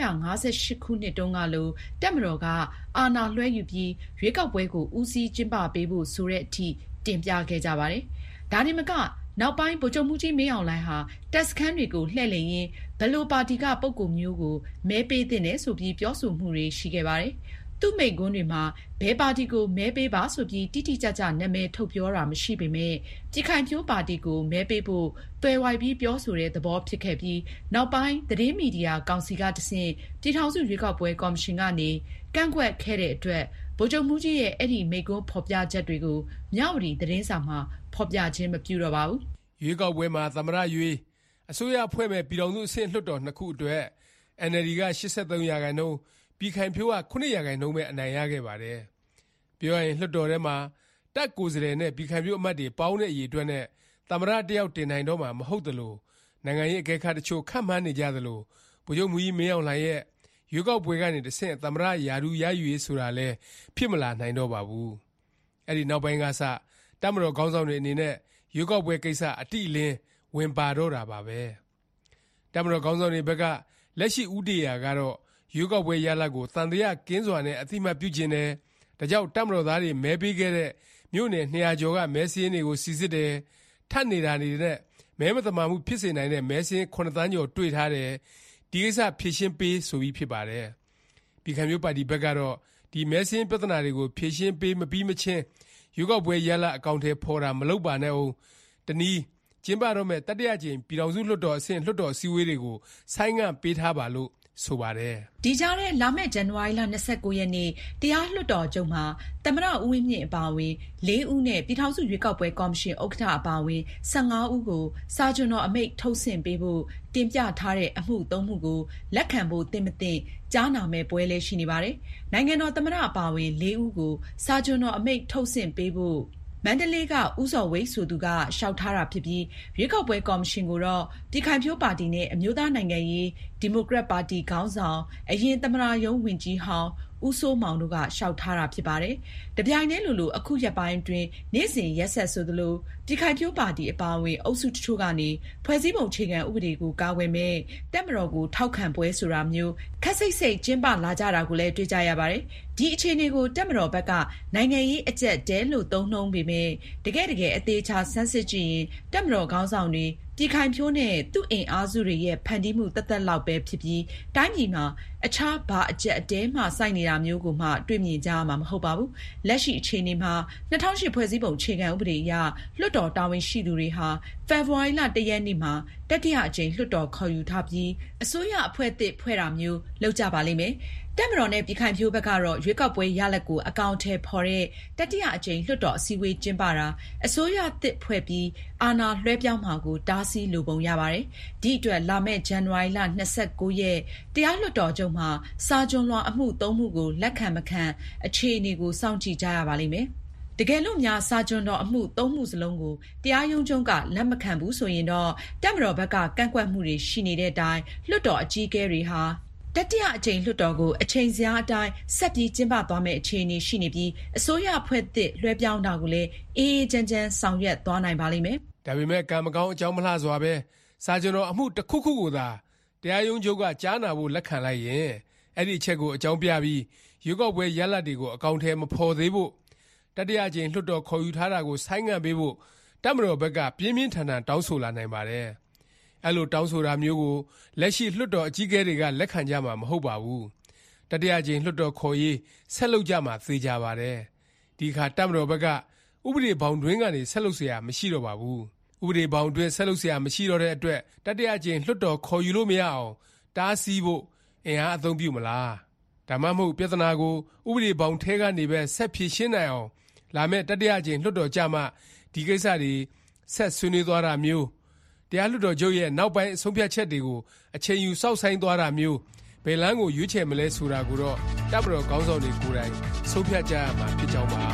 S2: 1958ခုနှစ်တုန်းကလိုတပ်မတော်ကအာဏာလွှဲယူပြီးရွေးကောက်ပွဲကိုဦးစီးကျင်းပပေးဖို့ဆိုတဲ့အထိတင်ပြခဲ့ကြပါတယ်။ဒါတင်မကနောက်ပိုင်းဗိုလ်ချုပ်မှူးကြီးမင်းအောင်လှိုင်ဟာတပ်စခန်းတွေကိုလှည့်လည်ရင်းဘယ်လိုပါတီကပုဂ္ဂိုလ်မျိုးကိုမဲပေးသင့်တယ်ဆိုပြီးပြောဆိုမှုတွေရှိခဲ့ပါတယ်။သူ့မိန့်ခွန်းတွေမှာဘယ်ပါတီကိုမဲပေးပါဆိုပြီးတိတိကျကျနာမည်ထုတ်ပြောတာမရှိပေမဲ့ပြည်ခိုင်ဖြိုးပါတီကိုမဲပေးဖို့သွယ်ဝိုက်ပြီးပြောဆိုတဲ့သဘောဖြစ်ခဲ့ပြီးနောက်ပိုင်းသတင်းမီဒီယာကောင်စီကတဆင့်ပြည်ထောင်စုရွေးကောက်ပွဲကော်မရှင်ကနေကန့်ကွက်ခဲ့တဲ့အတွက်ဗိုလ်ချုပ်မှူးကြီးရဲ့အဲ့ဒီမိန့်ခွန်းဖော်ပြချက်တွေကိုမြဝတီသတင်းစာမှာဖော်ပြခြင်းမပြုတော့ပါဘူး
S14: ။ရွေးကောက်ပွဲမှာသမ္မတရွေးအစိုးရဖွဲ့မဲ့ပြည်ထောင်စုအဆင့်လွှတ်တော်2ခုအတွက် NLD က 83% ပြည်ခိုင်ဖြိုးက 9% ပဲအနိုင်ရခဲ့ပါတယ်။ပြောရရင်လွှတ်တော်ထဲမှာတပ်ကိုယ်စားလှယ်နဲ့ပြည်ခိုင်ဖြိုးအမတ်တွေပေါင်းတဲ့အရေအတွက်နဲ့သမ္မတတယောက်တင်နိုင်တော့မှာမဟုတ်သလိုနိုင်ငံရေးအကဲခတ်တချို့ခန့်မှန်းနေကြသလိုဗိုလ်ချုပ်မှူးကြီးမင်းအောင်လှိုင်ရဲ့ရွေးကောက်ပွဲကနေတဆင့်သမ္မတရာထူးရယူရေးဆိုတာလဲဖြစ်မလာနိုင်တော့ပါဘူး။အဲ့ဒီနောက်ပိုင်းကစတပ်မတော်ခေါင်းဆောင်တွေအနေနဲ့ရွေးကောက်ပွဲကိစ္စအတိအလင်းဝင်ပါတော့တာပါပဲ။တပ်မတော်ခေါင်းဆောင်တွေဘက်ကလက်ရှိဦးတည်ရာကတော့ရွေးကောက်ပွဲရလဒ်ကိုတန်တရားကင်းစွာနဲ့အသိမှတ်ပြုခြင်းနဲ့ဒါကြောင့်တပ်မတော်သားတွေမဲပေးခဲ့တဲ့မြို့နယ်200ကျော်ကမဲစည်းတွေကိုစီစစ်တယ်ထပ်နေတာနေတဲ့မဲမတမာမှုဖြစ်စေနိုင်တဲ့မဲစည်း9တန်းကျော်တွေ့ထားတယ်ဒီကိစ္စဖြေရှင်းပေးဆိုပြီးဖြစ်ပါတယ်ပြည်ခိုင်ဖြိုးပါတီဘက်ကတော့ဒီမဲစည်းပြဿနာတွေကိုဖြေရှင်းပေးမပြီးမချင်းရွေးကောက်ပွဲရလဒ်အကောင့်ထဲပေါ်တာမလုပ်ပါနဲ့အောင်တနည်းကျင်းပတော့မဲ့တတိယကြိမ်ပြည်ထောင်စုလွှတ်တော်အဆင့်လွှတ်တော်စည်းဝေးတွေကိုဆိုင်းငံ့ပေးထားပါလို့ဆိုပါတယ်
S2: ဒီကြားထဲလာမယ့်ဇန်နဝါရီလ29ရက်နေ့တရားလွှတ်တော်ချုပ်မှာသမ္မတဦးဝင်းမြင့်အပါအဝင်4ဦးနဲ့ပြည်ထောင်စုရွေးကောက်ပွဲကော်မရှင်ဥက္ကဋ္ဌအပါအဝင်15ဦးကိုစာချွန်တော်အမိန့်ထုတ်ဆင့်ပေးဖို့တင်ပြထားတဲ့အမှု3မှုကိုလက်ခံဖို့သင့်မသင့်ကြားနာမဲ့ပွဲလည်းရှိနေပါတယ်။နိုင်ငံတော်သမ္မတအပါအဝင်4ဦးကိုစာချွန်တော်အမိန့်ထုတ်ဆင့်ပေးဖို့မန္တလေးကဦးစော်ဝိတ်ဆိုသူကရှောက်ထားတာဖြစ်ပြီးရွေးကောက်ပွဲကော်မရှင်ကိုတော့ပြည်ခိုင်ဖြိုးပါတီနဲ့အမျိုးသားနိုင်ငံရေးဒီမိုကရက်ပါတီခေါင်းဆောင်အရင်သမ္မတရုံးဝန်ကြီးဟောင်းဦးစိုးမောင်တို့ကရှောက်ထားတာဖြစ်ပါတယ်။တပြိုင်တည်းလိုအခုရက်ပိုင်းတွင်နေ့စဉ်ရက်ဆက်ဆိုသလိုပြည်ခိုင်ဖြိုးပါတီအပါအဝင်အုပ်စုတချို့ကနေဖွဲ့စည်းပုံအခြေခံဥပဒေကိုကာကွယ်မဲ့တပ်မတော်ကိုထောက်ခံပွဲဆိုတာမျိုးခက်စိတ်စိတ်ကျင်းပလာကြတာကိုလည်းတွေ့ကြရပါတယ်။ဒီအခြေအနေကိုတပ်မတော်ဘက်ကနိုင်ငံရေးအကျက်တဲလို့သုံးနှုန်းပေမဲ့တကယ်အသေးချာဆန်းစစ်ကြည့်ရင်တပ်မတော်ခေါင်းဆောင်တွေပြည်ခိုင်ဖြိုးနဲ့သူ့အင်အားစုတွေရဲ့ဖန်တီးမှုသက်လောက်ပဲဖြစ်ပြီးတိုင်းပြည်မှာအခြားဘာအကျက်အတဲမှစိုက်နေတာမျိုးကိုမှတွေ့မြင်ကြရမှာမဟုတ်ပါဘူး။လက်ရှိအခြေအနေမှာ2008ဖွဲ့စည်းပုံအခြေခံဥပဒေအရလွှတ်တော်တာဝန်ရှိသူတွေဟာဖေဖော်ဝါရီလ1ရက်နေ့မှာတတိယအကြိမ်လွှတ်တော်ခေါ်ယူထားပြီးအစိုးရအဖွဲ့သစ်ဖွဲ့တာမျိုးလုပ်ကြပါလိမ့်မယ်။တပ်မတော်နဲ့ပြည်ခိုင်ဖြိုးဘက်ကတော့ရွေးကောက်ပွဲရလဒ်ကိုအကောင့်ထဲဖော်တဲ့တတိယအကြိမ်လွှတ်တော်အစည်းအဝေးကျင်းပတာအစိုးရသစ်ဖွဲ့ပြီးအာဏာလွှဲပြောင်းမှာကိုတားဆီးလိုပုံရပါတယ်။ဒီအတွက်လာမယ့်ဇန်နဝါရီလ29ရက်တရားလွှတ်တော်ချုပ်မှာစာချွန်လွှာအမှု3မှုကိုလက်ခံမခံအခြေအနေကိုစောင့်ကြည့်ကြရပါလိမ့်မယ်။တကယ်လို့များစာချွန်တော်အမှု3မှုစလုံးကိုတရားရုံးချုပ်ကလက်မခံဘူးဆိုရင်တော့တပ်မတော်ဘက်ကကန့်ကွက်မှုတွေရှိနေတဲ့အတိုင်းလွှတ်တော်အကြီးအကဲတွေဟာတတိယအကြိမ်လွှတ်တော်ကိုအချိန်စရာအတိုင်းဆက်ပြီးကျင်းပသွားမယ့်အခြေအနေရှိနေပြီးအစိုးရအဖွဲ့သစ်လွှဲပြောင်းတာကိုလည်းအေးအေးချမ်းချမ်းဆောင်ရွက်သွားနိုင်ပါလိမ့်မယ်
S14: ။ဒါပေမဲ့ကံမကောင်းအကြောင်းမလှစွာပဲစာချွန်တော်အမှုတစ်ခုခုကိုသာတရားရုံးချုပ်ကကြားနာဖို့လက်ခံလိုက်ရင်အဲ့ဒီအချက်ကိုအကြောင်းပြပြီးရွေးကောက်ပွဲရလဒ်တွေကိုအကောင့်ထဲမဖော်သေးဖို့တတိယအကြိမ်လွှတ်တော်ခေါ်ယူထားတာကိုဆိုင်းငံ့ပေးဖို့တပ်မတော်ဘက်ကပြင်းပြင်းထန်ထန်တောင်းဆိုလာနိုင်ပါတယ်။အဲ့လိုတောင်းဆိုတာမျိုးကိုလက်ရှိလွှတ်တော်အကြီးအကဲတွေကလက်ခံကြမှာမဟုတ်ပါဘူး။တတိယအကြိမ်လွှတ်တော်ခေါ်ရေးဆက်လုပ်ကြမှာသေချာပါတယ်။ဒီခါတပ်မတော်ဘက်ကဥပဒေဘောင်တွင်းကနေဆက်လုပ်เสียမရှိတော့ပါဘူး။ဥပဒေဘောင်တွင်းဆက်လုပ်เสียမရှိတော့တဲ့အတွက်တတိယအကြိမ်လွှတ်တော်ခေါ်ယူလို့မရအောင်တားဆီးဖို့အင်အားအသုံးပြုမလား။ဒါမှမဟုတ်ပြဿနာကိုဥပဒေဘောင်ထဲကနေပဲဆက်ဖြေရှင်းနိုင်အောင်လာမယ့်တတိယအကြိမ်လွှတ်တော်ကြမှာဒီကိစ္စတွေဆက်ဆွေးနွေးသွားတာမျိုးတရားလွှတ်တော်ချုပ်ရဲ့နောက်ပိုင်းအဆုံးဖြတ်ချက်တွေကိုအချိန်ယူစောင့်ဆိုင်သွားတာမျိုးဘယ်လမ်းကိုရွေးချယ်မလဲဆိုတာကိုတော့တပ်မတော်ခေါင်းဆောင်တွေကိုယ်တိုင်ဆုံးဖြတ်ကြရမှာဖြစ်ကြောင်းပါ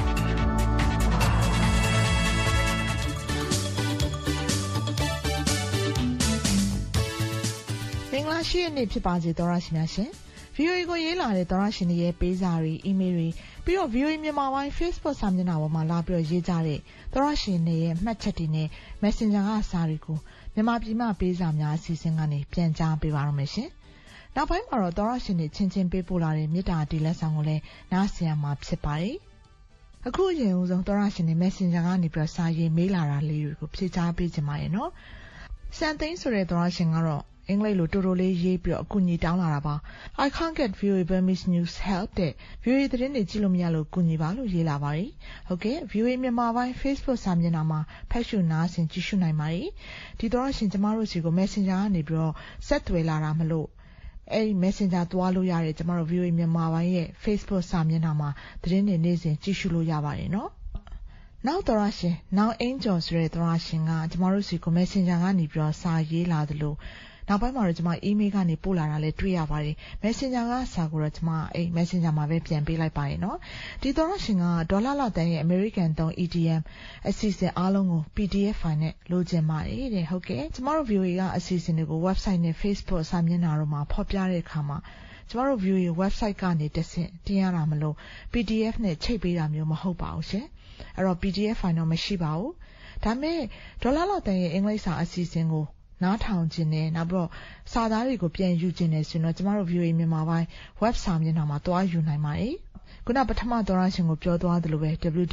S15: မင်္ဂလာရှိတဲ့နေ့ဖြစ်ပါစေသောရရှိများရှင် VOA ကိုရေးလာတဲ့သောရရှင်တွေရဲ့ပေးစာတွေအီးမေးလ်တွေပြီးတော့ VOA မြန်မာပိုင်း Facebook စာမျက်နှာပေါ်မှာလာပြီးတော့ရေးကြတဲ့သောရရှင်တွေရဲ့မှတ်ချက်တွေနဲ့ Messenger ကစာတွေကိုမြန်မာပြည်မှာပေးစာများအစီအစဉ်ကနေပြန်ကြားပေးပါရမယ်ရှင်။နောက်ပိုင်းမှာတော့သောရရှင်တွေချင်းပေးပို့လာတဲ့မေတ္တာတီလက်ဆောင်ကိုလည်းနားဆင်ရမှာဖြစ်ပါတယ်။အခုအရင်ဦးဆုံးသောရရှင်တွေ Messenger ကနေပြီးတော့စာရေးမေးလာတာလေးတွေကိုဖြေကြားပေးကြပါရနော်။စံသိန်းဆိုတဲ့သောရရှင်ကတော့အင်္ဂလိပ်လိုတိုတိုလေးရေးပြီးတော့အကူအညီတောင်းလာတာပါ I can't get VOA Burmese news help တဲ့ VOA သတင်းတွေကြည့်လို့မရလို့ကူညီပါလို့ရေးလာပါတယ်ဟုတ်ကဲ့ VOA မြန်မာပိုင်း Facebook စာမျက်နှာမှာဖတ်ရှုနားဆင်ကြည့်ရှုနိုင်ပါတယ်ဒီတော့ရှင်ကျမတို့စီကို Messenger ကနေပြီးတော့ဆက်သွယ်လာတာမလို့အဲ့ဒီ Messenger သွားလို့ရတယ်ကျမတို့ VOA မြန်မာပိုင်းရဲ့ Facebook စာမျက်နှာမှာသတင်းတွေနေ့စဉ်ကြည့်ရှုလို့ရပါတယ်နော်နောက်တော့ရှင်နောက်အင်ဂျော်ဆိုတဲ့တော့ရှင်ကကျမတို့စီကို Messenger ကနေပြီးတော့စာရေးလာသလိုနောက်ပိုင်းမှာတော့ကျမ email ကနေပို့လာတာလည်းတွေ့ရပါတယ် Messenger ကစာကိုတော့ကျမအဲ့ Messenger မှာပဲပြန်ပေးလိုက်ပါတယ်နော်ဒီတော့ရှင်ကဒေါ်လာလာတန်ရဲ့ American သုံး EDM အစီအစဉ်အားလုံးကို PDF file နဲ့လိုချင်ပါတယ်တဲ့ဟုတ်ကဲ့ကျမတို့ VOA ကအစီအစဉ်တွေကို website နဲ့ Facebook စာမျက်နှာတို့မှာဖော်ပြတဲ့အခါမှာကျမတို့ VOA website ကနေတဆင့်တင်ရတာမလို့ PDF နဲ့ချိတ်ပေးတာမျိုးမဟုတ်ပါဘူးရှင်အဲ့တော့ PDF file တော့မရှိပါဘူးဒါမဲ့ဒေါ်လာလာတန်ရဲ့အင်္ဂလိပ်စာအစီအစဉ်ကိုနားထောင်ခြင်းနဲ့နောက်ပြီးတော့စာသားတွေကိုပြန်ယူခြင်းနဲ့ဆိုရင်တော့ကျမတို့ VOA မြန်မာပိုင်း web စာမျက်နှာမှာတွားယူနိုင်ပါတယ်ခုနပထမသောရရှင်ကိုပြောသွားသလိုပဲ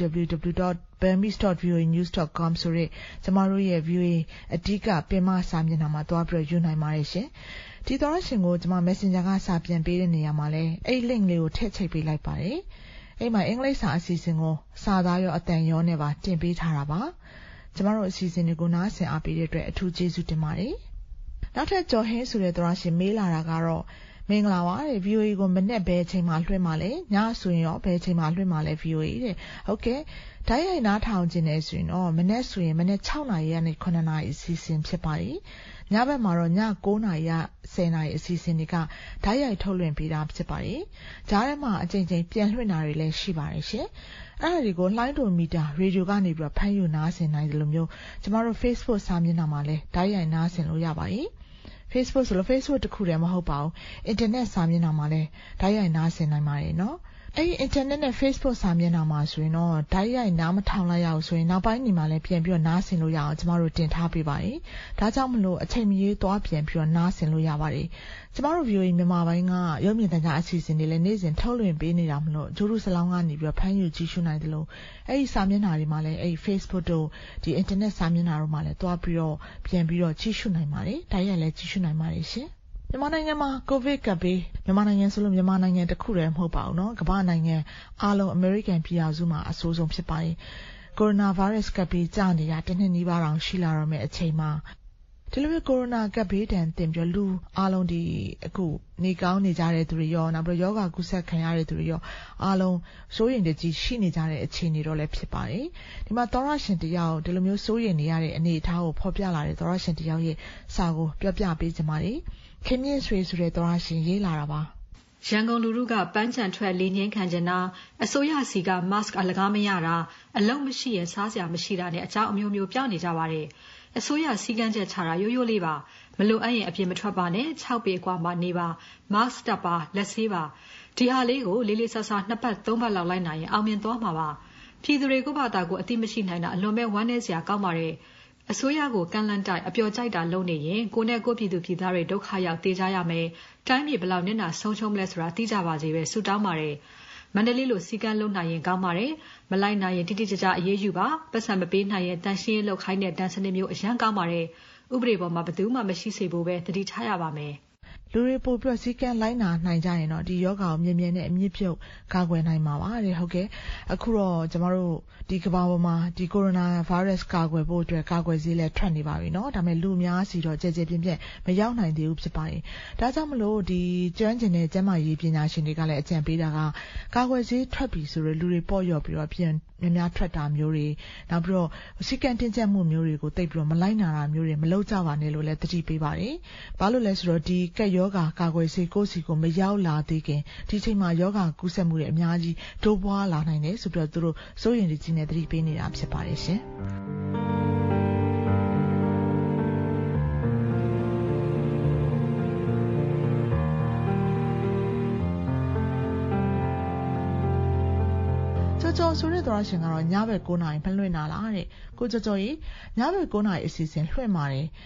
S15: www.burmese.voanews.com ဆိုရဲကျမတို့ရဲ့ VOA အဓိကပင်မစာမျက်နှာမှာတွားပြီးယူနိုင်ပါတယ်ရှင်ဒီသောရရှင်ကိုကျမ Messenger ကစာပြန်ပေးတဲ့နေရာမှာလဲအဲ့ link လေးကိုထည့်ချိတ်ပေးလိုက်ပါတယ်အဲ့မှာအင်္ဂလိပ်စာအစီအစဉ်ကိုစာသားရောအတန်ရောနဲ့ပါတင်ပေးထားတာပါကျမတို့အစီအစဉ်တွေကိုနားဆင်အားပေးတဲ့အတွက်အထူးကျေးဇူးတင်ပါတယ်နောက်ထပ်ကျော်ဟင်းဆိုတဲ့သောရရှင်မေးလာတာကတော့မင်္ဂလာပါတဲ့ VOA ကိုမနေ့ဘယ်အချိန်မှလွှင့်မှလဲညဆိုရင်ရောဘယ်အချိန်မှလွှင့်မှလဲ VOA တဲ့ဟုတ်ကဲ့ဓာတ်ရိုက်နားထောင်ခြင်းနဲ့ဆိုရင်တော့မနေ့ဆိုရင်မနေ့6နာရီကနေ9နာရီအစီအစဉ်ဖြစ်ပါတယ်ညဘက်မှာတော့ည9နာရီက10နာရီအစီအစဉ်တွေကဓာတ်ရိုက်ထုတ်လွှင့်ပေးတာဖြစ်ပါတယ်ကြားထဲမှာအချိန်ချင်းပြန်လွှင့်တာတွေလည်းရှိပါတယ်ရှင်အဲ့ဒါတွေကိုလှိုင်းဒိုမီတာရေဒီယိုကနေပြီးတော့ဖမ်းယူနားဆင်နိုင်တယ်လို့မျိုးကျမတို့ Facebook စာမျက်နှာမှာလည်းဓာတ်ရိုက်နားဆင်လို့ရပါတယ် Facebook ဆိုလို့ Facebook တခုတည်းမဟုတ်ပါဘူး Internet စာမျက်နှာမှာလည်းဓာတ်ရိုက်နားဆင်နိုင်ပါတယ်နော်အဲ့ဒီ Internet နဲ့ Facebook စာမျက်နှာမှာဆိုရင်တော့ဓာတ်ရိုက်နားမထောင်လိုက်ရအောင်ဆိုရင်နောက်ပိုင်းနေမှာလည်းပြန်ပြီးတော့နားဆင်လို့ရအောင်ကျမတို့တင်ထားပေးပါတယ်ဒါကြောင့်မလို့အချိန်မရွေးသွားပြန်ပြီးတော့နားဆင်လို့ရပါတယ်ကျမတို့ VOA မြန်မာပိုင်းကရုပ်မြင်သံကြားအစီအစဉ်တွေလည်းနေ့စဉ်ထုတ်လွှင့်ပေးနေတာမလို့ဂျိုးရုစလောင်းကနေပြီးတော့ဖမ်းယူကြည့်ရှုနိုင်တယ်လို့အဲ့ဒီစာမျက်နှာတွေမှာလည်းအဲ့ဒီ Facebook တို့ဒီ Internet စာမျက်နှာတို့မှာလည်းသွားပြီးတော့ပြန်ပြီးတော့ကြည့်ရှုနိုင်ပါတယ်ဓာတ်ရိုက်လည်းကြည့်ရှုနိုင်ပါတယ်ရှင်မြန်မာနိုင်ငံမှာကိုဗစ်ကပ်ဘေးမြန်မာနိုင်ငံဆိုလို့မြန်မာနိုင်ငံတစ်ခုတည်းမဟုတ်ပါဘူးเนาะကမ္ဘာနိုင်ငံအားလုံးအမေရိကန်ပြည်ထောင်စုမှာအဆိုးဆုံးဖြစ်ပါတယ်ကိုရိုနာဗိုင်းရပ်စ်ကပ်ဘေးကြာနေတာတစ်နှစ်နီးပါးတောင်ရှိလာတော့မယ့်အချိန်မှာဒီလိုမျိုးကိုရိုနာကပ်ဘေးတန်တင်ပြီးလူအားလုံးဒီအခုနေကောင်းနေကြတဲ့သူတွေရောနောက်ပြီးရောဂါကူးစက်ခံရတဲ့သူတွေရောအားလုံးစိုးရိမ်တကြီးရှိနေကြတဲ့အခြေအနေတော့လည်းဖြစ်ပါတယ်ဒီမှာသောရရှင်တယောက်ဒီလိုမျိုးစိုးရိမ်နေရတဲ့အနေအထားကိုဖော်ပြလာတဲ့သောရရှင်တယောက်ရဲ့စာကိုပြောပြပေးချင်ပါတယ်ခင်မြင့်ဆွေဆိုတဲ့သောရရှင်ရေးလာတာပါ
S16: ရန်ကုန်လူထုကပန်းချံထွက်လေငင်းခံကြတာအစိုးရစီက mask အလကားမရတာအလုံးမရှိရင်စားစရာမရှိတာနဲ့အကြောင်းအမျိုးမျိုးပြောနေကြပါတယ်အစိုးရစီကန်းချက်ချတာရိုးရိုးလေးပါမလိုအပ်ရင်အပြင်မထွက်ပါနဲ့6ပေကွာမှနေပါ mask တပ်ပါလက်ဆေးပါဒီဟာလေးကိုလေးလေးဆဆ2ပတ်3ပတ်လောက်လိုက်နိုင်ရင်အောင်မြင်သွားမှာပါပြည်သူတွေကိုဘာသာကိုအတိမရှိနိုင်တာအလွန်ပဲဝမ်းနည်းစရာကောင်းပါတယ်အစိုးရကိုကန့်လန့်တိုက်အပျော်ကြိုက်တာလုပ်နေရင်ကိုနဲ့ကိုပြည်သူပြည်သားတွေဒုက္ခရောက်တေးကြရမယ်တိုင်းပြည်ဘလောက်နစ်နာဆုံးရှုံးမလဲဆိုတာသိကြပါစေပဲဆုတောင်းပါတယ်မန္တလေးလိုစီကန်းလုံးနိုင်ရင်ကောင်းပါတယ်မလိုက်နိုင်ရင်တိတိကျကျအေးအေးယူပါပတ်စံမပေးနိုင်ရင်တန်ရှင်းလောက်ခိုင်းတဲ့တန်စနစ်မျိုးအရန်ကောင်းပါတယ်ဥပဒေပေါ်မှာဘယ်သူမှမရှိစေဖို့ပဲတတိထားရပါမယ်
S15: လူတွေပို့ပြီးစီကန်းလိုက်နာနိုင်ကြရင်တော့ဒီယောဂါကိုမြင်မြင်နဲ့အမြင့်ပြုတ်ကာကွယ်နိုင်မှာပါတဲ့ဟုတ်ကဲ့အခုတော့ကျမတို့ဒီကမ္ဘာပေါ်မှာဒီကိုရိုနာဗိုင်းရပ်စ်ကာကွယ်ဖို့အတွက်ကာကွယ်ဆေးလည်းထွက်နေပါပြီเนาะဒါပေမဲ့လူများစီတော့ကြဲကြဲပြင်းပြင်းမရောက်နိုင်သေးဘူးဖြစ်ပါတယ်ဒါကြောင့်မလို့ဒီကျွမ်းကျင်တဲ့ကျန်းမာရေးပညာရှင်တွေကလည်းအကြံပေးတာကကာကွယ်ဆေးထွက်ပြီဆိုတော့လူတွေပေါ့လျော့ပြီးတော့ပြန်များထွက်တာမျိုးတွေနောက်ပြီးတော့စီကန်းတင်းကျပ်မှုမျိုးတွေကိုတိတ်ပြီးတော့မလိုက်နာတာမျိုးတွေမလုပ်ကြပါနဲ့လို့လည်းတတိပေးပါတယ်ဘာလို့လဲဆိုတော့ဒီကက်ယောဂါကာကွယ်ဆေးကိုစီကိုမရောက်လာသေးခင်ဒီချိန်မှာယောဂါကူးစက်မှုတွေအများကြီးတိုးပွားလာနိုင်တယ်ဆိုပြီးတော့သူတို့စိုးရိမ်ကြီးနဲ့တတိပေးနေတာဖြစ်ပါတယ်ရှင်ကျော်ဆိုတဲ့သောရရှင်ကတော့ညဘက်9နာရီဖလွှင့်လာတဲ့ကိုကျော်ကြီးညဘက်9နာရီအစီအစဉ်လွှင့်ပါတယ်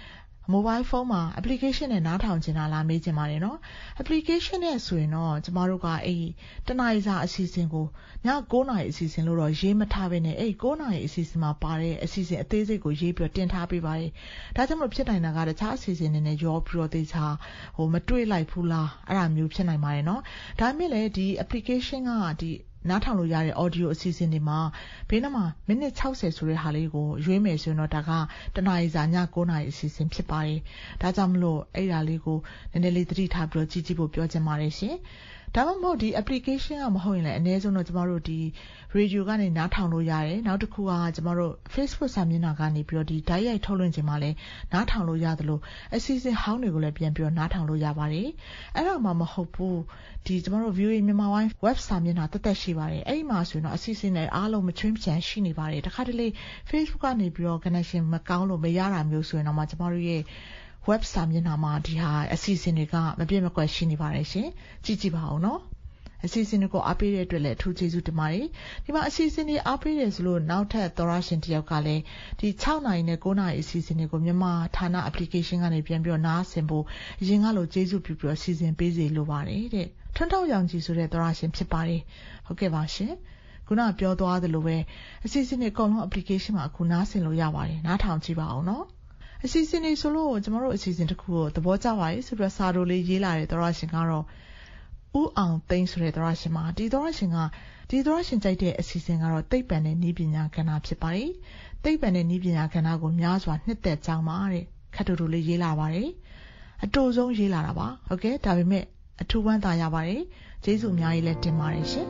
S15: mobile phone မှာ application နဲ့နားထောင်ချင်တာလားမေးချင်ပါတယ်နော် application နဲ့ဆိုရင်တော့ကျမတို့ကတနာရီစာအစီအစဉ်ကိုည9နာရီအစီအစဉ်လို့တော့ရေးမထားဘဲနဲ့9နာရီအစီအစဉ်မှာပါတဲ့အစီအစဉ်အသေးစိတ်ကိုရေးပြီးတင်ထားပေးပါတယ်ဒါကြောင့်မလို့ဖြစ်နိုင်တာကတခြားအစီအစဉ်တွေနဲ့ရောပြီးတော့တေချာမတွေ့လိုက်ဘူးလားအဲ့ဒါမျိုးဖြစ်နိုင်ပါတယ်နော်ဒါပေမဲ့လည်းဒီ application ကဒီနားထောင်လို့ရတဲ့ audio အစီအစဉ်တွေမှာဘေးနားမှာမိနစ်60ဆိုတဲ့ဟာလေးကိုရွေးမယ်ဆိုရင်တော့ဒါကတနာရီစာည9နာရီအစီအစဉ်ဖြစ်ပါတယ်ဒါကြောင့်မလို့အဲ့ဒါလေးကိုနည်းနည်းလေးသတိထားပြီးတော့ကြည့်ဖို့ပြောချင်ပါတယ်ရှင်ဒါမှမဟုတ်ဒီ application ကမဟုတ်ရင်လည်းအနည်းဆုံးတော့ကျမတို့ဒီ radio ကနေနားထောင်လို့ရတယ်နောက်တစ်ခုကကျမတို့ Facebook စာမျက်နှာကနေပြီးတော့ဒီဓာတ်ရိုက်ထုတ်လွှင့်ခြင်းမှာလည်းနားထောင်လို့ရတယ်လို့အစီအစဉ်ဟောင်းတွေကိုလည်းပြန်ပြီးတော့နားထောင်လို့ရပါတယ်အဲ့ဒါမှမဟုတ်ဘူးဒီကျမတို့ VOA မြန်မာပိုင်း web စာမျက်နှာတက်ရှိပါတယ်အဲ့ဒီမှာဆိုရင်တော့အစီအစဉ်တွေအားလုံးမချွင်းချန်ရှိနေပါတယ်တခါတလေ Facebook ကနေပြီးတော့ connection မကောင်းလို့မရတာမျိုးဆိုရင်တော့ကျမတို့ရဲ့web စာမျက်နှာမှာဒီဟာအစီအစဉ်တွေကမပြည့်မကွက်ရှိနေပါတယ်ရှင်ကြည့်ကြည့်ပါဦးနော်အစီအစဉ်တွေကိုအားပေးတဲ့အတွက်လည်းအထူးကျေးဇူးတင်ပါတယ်ဒီမှာအစီအစဉ်တွေအားပေးတယ်ဆိုလို့နောက်ထပ်သောရရှင်တယောက်ကလည်းဒီ6နာရီနဲ့9နာရီအစီအစဉ်တွေကိုမြန်မာဌာန application ကနေပြန်ပြီးတော့နားဆင်ဖို့အရင်ကလိုကျေးဇူးပြုပြီးတော့စီစဉ်ပေးစေလိုပါတယ်တဲ့ထွန်းတောက်ရောင်ကြီးဆိုတဲ့သောရရှင်ဖြစ်ပါတယ်ဟုတ်ကဲ့ပါရှင်ခုနပြောသွားသလိုပဲအစီအစဉ်တွေအကုန်လုံး application မှာအခုနားဆင်လို့ရပါတယ်နားထောင်ကြည့်ပါအောင်နော်အစီအစဉ်တွေဆိုလို့ကျမတို့အစီအစဉ်တစ်ခုကိုသဘောကျပါရဲ့ဆိုပြီးစာတိုလေးရေးလာတဲ့သောရရှင်ကတော့ဦးအောင်သိန်းဆိုတဲ့သောရရှင်မှာဒီသောရရှင်ကြိုက်တဲ့အစီအစဉ်ကတော့သိပ္ပံနဲ့နည်းပညာကဏ္ဍဖြစ်ပါတယ်သိပ္ပံနဲ့နည်းပညာကဏ္ဍကိုများစွာနှစ်သက်ကြောင်းပါတဲ့ခက်တူတူလေးရေးလာပါတယ်အတူဆုံးရေးလာတာပါဟုတ်ကဲ့ဒါပေမဲ့အထူးဝမ်းသာရပါတယ်ကျေးဇူးအများကြီးလည်းတင်ပါတယ်ရှင်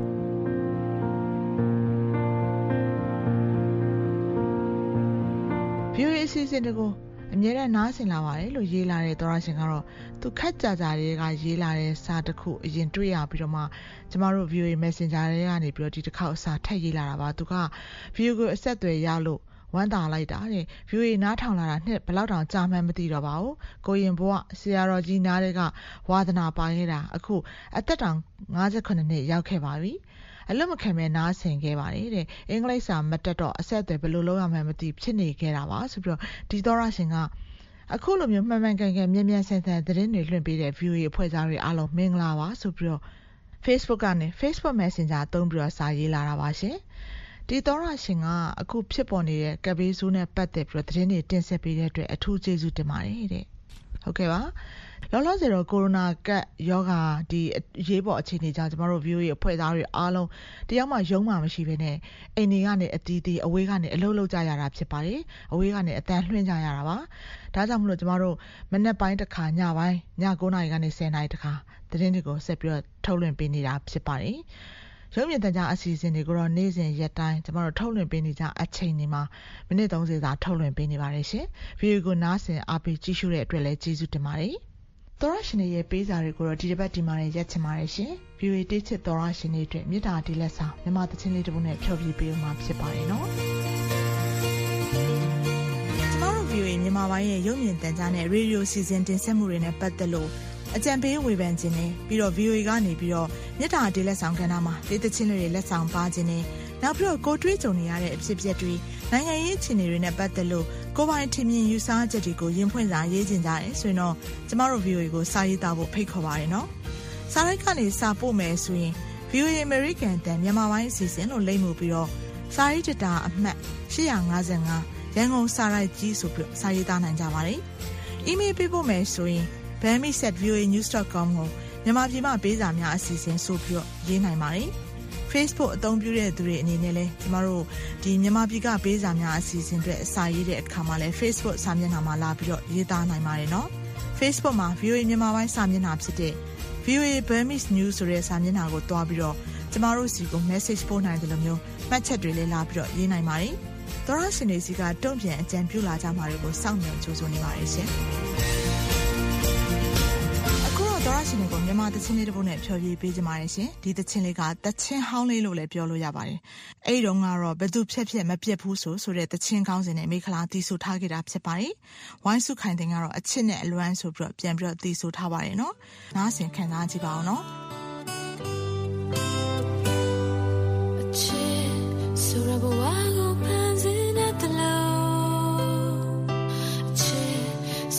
S15: VOA အစီအစဉ်တွေကိုအမြဲတမ်းနားဆင်လာပါတယ်လို့ရေးလာတဲ့သောရရှင်ကတော့သူခက်ကြကြတွေကရေးလာတဲ့စာတစ်ခုအရင်တွေ့ရပြီးတော့မှကျမတို့ VOA Messenger တွေကနေပြီးတော့ဒီတစ်ခေါက်စာထပ်ရေးလာတာပါသူက VOA ကိုအဆက်အသွယ်ရလို့ဝမ်းသာလိုက်တာတဲ့ VOA နားထောင်လာတာနှစ်ဘယ်လောက်တောင်ကြာမှန်းမသိတော့ပါဘူးကိုရင်ဘွားဆရာတော်ကြီးနားတွေကဝါသနာပါခဲ့တာအခုအသက်တောင်58နှစ်ရောက်ခဲ့ပါပြီအလွတ်မခံမဲ့နားဆင်ခဲ့ပါတယ်တဲ့အင်္ဂလိပ်စာမတက်တော့အဆက်အသွယ်ဘယ်လိုလုပ်ရမှန်းမသိဖြစ်နေခဲ့တာပါဆိုပြီးတော့ဒီသောရရှင်ကအခုလိုမျိုးမှန်မှန်ကန်ကန်မြင်မြန်ဆန်ဆန်သတင်းတွေလွှင့်ပေးတဲ့ VOA အဖွဲ့သားတွေအားလုံးမင်္ဂလာပါဆိုပြီးတော့ Facebook ကနေ Facebook Messenger သုံးပြီးတော့စာရေးလာတာပါရှင်ဒီသောရရှင်ကအခုဖြစ်ပေါ်နေတဲ့ကပ်ဘေးဆိုးနဲ့ပတ်သက်ပြီးတော့သတင်းတွေတင်ဆက်ပေးတဲ့အတွက်အထူးကျေးဇူးတင်ပါတယ်တဲ့ဟုတ်ကဲ့ပါလောလောဆယ်တော့ကိုရိုနာကပ်ရောဂါဒီရေးပေါ်အခြေအနေကြောင့်ကျမတို့ VOA အဖွဲ့သားတွေအားလုံးတရားမှရုံးမှမရှိဘဲနဲ့အိမ်တွေကနေအတီးတီးအဝေးကနေအလုပ်လုပ်ကြရတာဖြစ်ပါတယ်အဝေးကနေအတန်လွှင့်ကြရတာပါဒါကြောင့်မလို့ကျမတို့မနက်ပိုင်းတစ်ခါညပိုင်းည9နာရီကနေ10နာရီတစ်ခါသတင်းတွေကိုဆက်ပြီးတော့ထုတ်လွှင့်ပေးနေတာဖြစ်ပါတယ်ရုပ်မြင်သံကြားအစီအစဉ်တွေကိုတော့နေ့စဉ်ရက်တိုင်းကျမတို့ထုတ်လွှင့်ပေးနေကြအချိန်တွေမှာမိနစ်30သာထုတ်လွှင့်ပေးနေပါတယ်ရှင်ဗီဒီယိုကိုနားဆင်အားပေးကြည့်ရှုတဲ့အတွက်လည်းကျေးဇူးတင်ပါတယ်သောရရှင်ရဲ့ပေးစာတွေကိုတော့ဒီတစ်ပတ်ဒီမှာရက်ချင်ပါတယ်ရှင်။ VOA တေးချစ်သောရရှင်တွေအတွက်မေတ္တာတီးလက်ဆောင်မြန်မာသချင်းလေးတစ်ပုဒ်နဲ့ဖျော်ဖြေပေးမှာဖြစ်ပါတယ်နော်။ကျမတို့ VOA မြန်မာပိုင်းရဲ့ရုပ်မြင်သံကြားနဲ့ရေဒီယိုစီစဉ်တင်ဆက်မှုတွေနဲ့ပတ်သက်လို့အကြံပေးဝေဖန်ခြင်းနဲ့ပြီးတော့ VOA ကနေပြီးတော့မေတ္တာတီးလက်ဆောင်ကဏ္ဍမှာတေးသချင်းတွေလက်ဆောင်ပါခြင်းနဲ့နောက်ပြီးတော့ကိုတွေးကြုံနေရတဲ့အဖြစ်အပျက်တွေနိုင်ငံရေးအခြေအနေတွေနဲ့ပတ်သက်လို့ကိုပိုင်ထင်မြင်ယူဆချက်တွေကိုရင်ဖွင့်စာရေးခြင်းကြတယ်ဆိုရင်တော့ကျမတို့ VOA ကိုစာရေးသားဖို့ဖိတ်ခေါ်ပါရနော်။စာရိုက်ကနေစာပို့မယ်ဆိုရင် VOA American တန်မြန်မာပိုင်းအစီအစဉ်လို့လိမ့်မှုပြီးတော့စာရေးတတာအမှတ်855ရန်ကုန်စာရိုက်ကြီးဆိုပြီးစာရေးသားနိုင်ကြပါတယ်။ email ပေးဖို့မယ်ဆိုရင် bami@voanews.com ကိုမြန်မာပြည်မှာပေးစာများအစီအစဉ်ဆိုပြီးရေးနိုင်ပါတယ်။ Facebook အသုံးပြုတဲ့သူတွေအနေနဲ့လည်းကျမတို့ဒီမြန်မာပြည်ကပေးစာများအစီအစဉ်တွေအစာရေးတဲ့အခါမှာလည်း Facebook စာမျက်နှာမှာလာပြီးတော့ရေးသားနိုင်ပါတယ်နော်။ Facebook မှာ VOA မြန်မာပိုင်းစာမျက်နှာဖြစ်တဲ့ VOA Burmese News ဆိုတဲ့စာမျက်နှာကိုတွားပြီးတော့ကျမတို့စီကို message ပို့နိုင်တယ်လို့မျိုးမှတ်ချက်တွေလည်းလာပြီးတော့ရေးနိုင်ပါတယ်။သောရရှင်တွေစီကတုံ့ပြန်အကြံပြုလာကြမှာတွေကိုစောင့်မျှော်ကြိုးစားနေပါတယ်ရှင်။သောရရှင်တွေကိုမြန်မာသချင်းလေးတစ်ပုဒ်နဲ့ဖျော်ဖြေပေးကြပါရရှင်ဒီသချင်းလေးကသချင်းဟောင်းလေးလို့လည်းပြောလို့ရပါတယ်အဲ့ဒီတော့ကတော့ဘယ်သူဖြက်ဖြက်မပြတ်ဘူးဆိုတဲ့သချင်းကောင်းစဉ်နဲ့မိခလာတီးဆိုထားခဲ့တာဖြစ်ပါတယ်ဝိုင်းစုခိုင်တင်ကတော့အချစ်နဲ့အလွမ်းဆိုပြီးတော့ပြန်ပြီးတော့တီးဆိုထားပါတယ်နော်နားဆင်ခံစားကြည့်ပါအောင်နော်အချစ်ဆိုရဘဝကိုဖန်ဆင်းတဲ့တလုံးအချစ်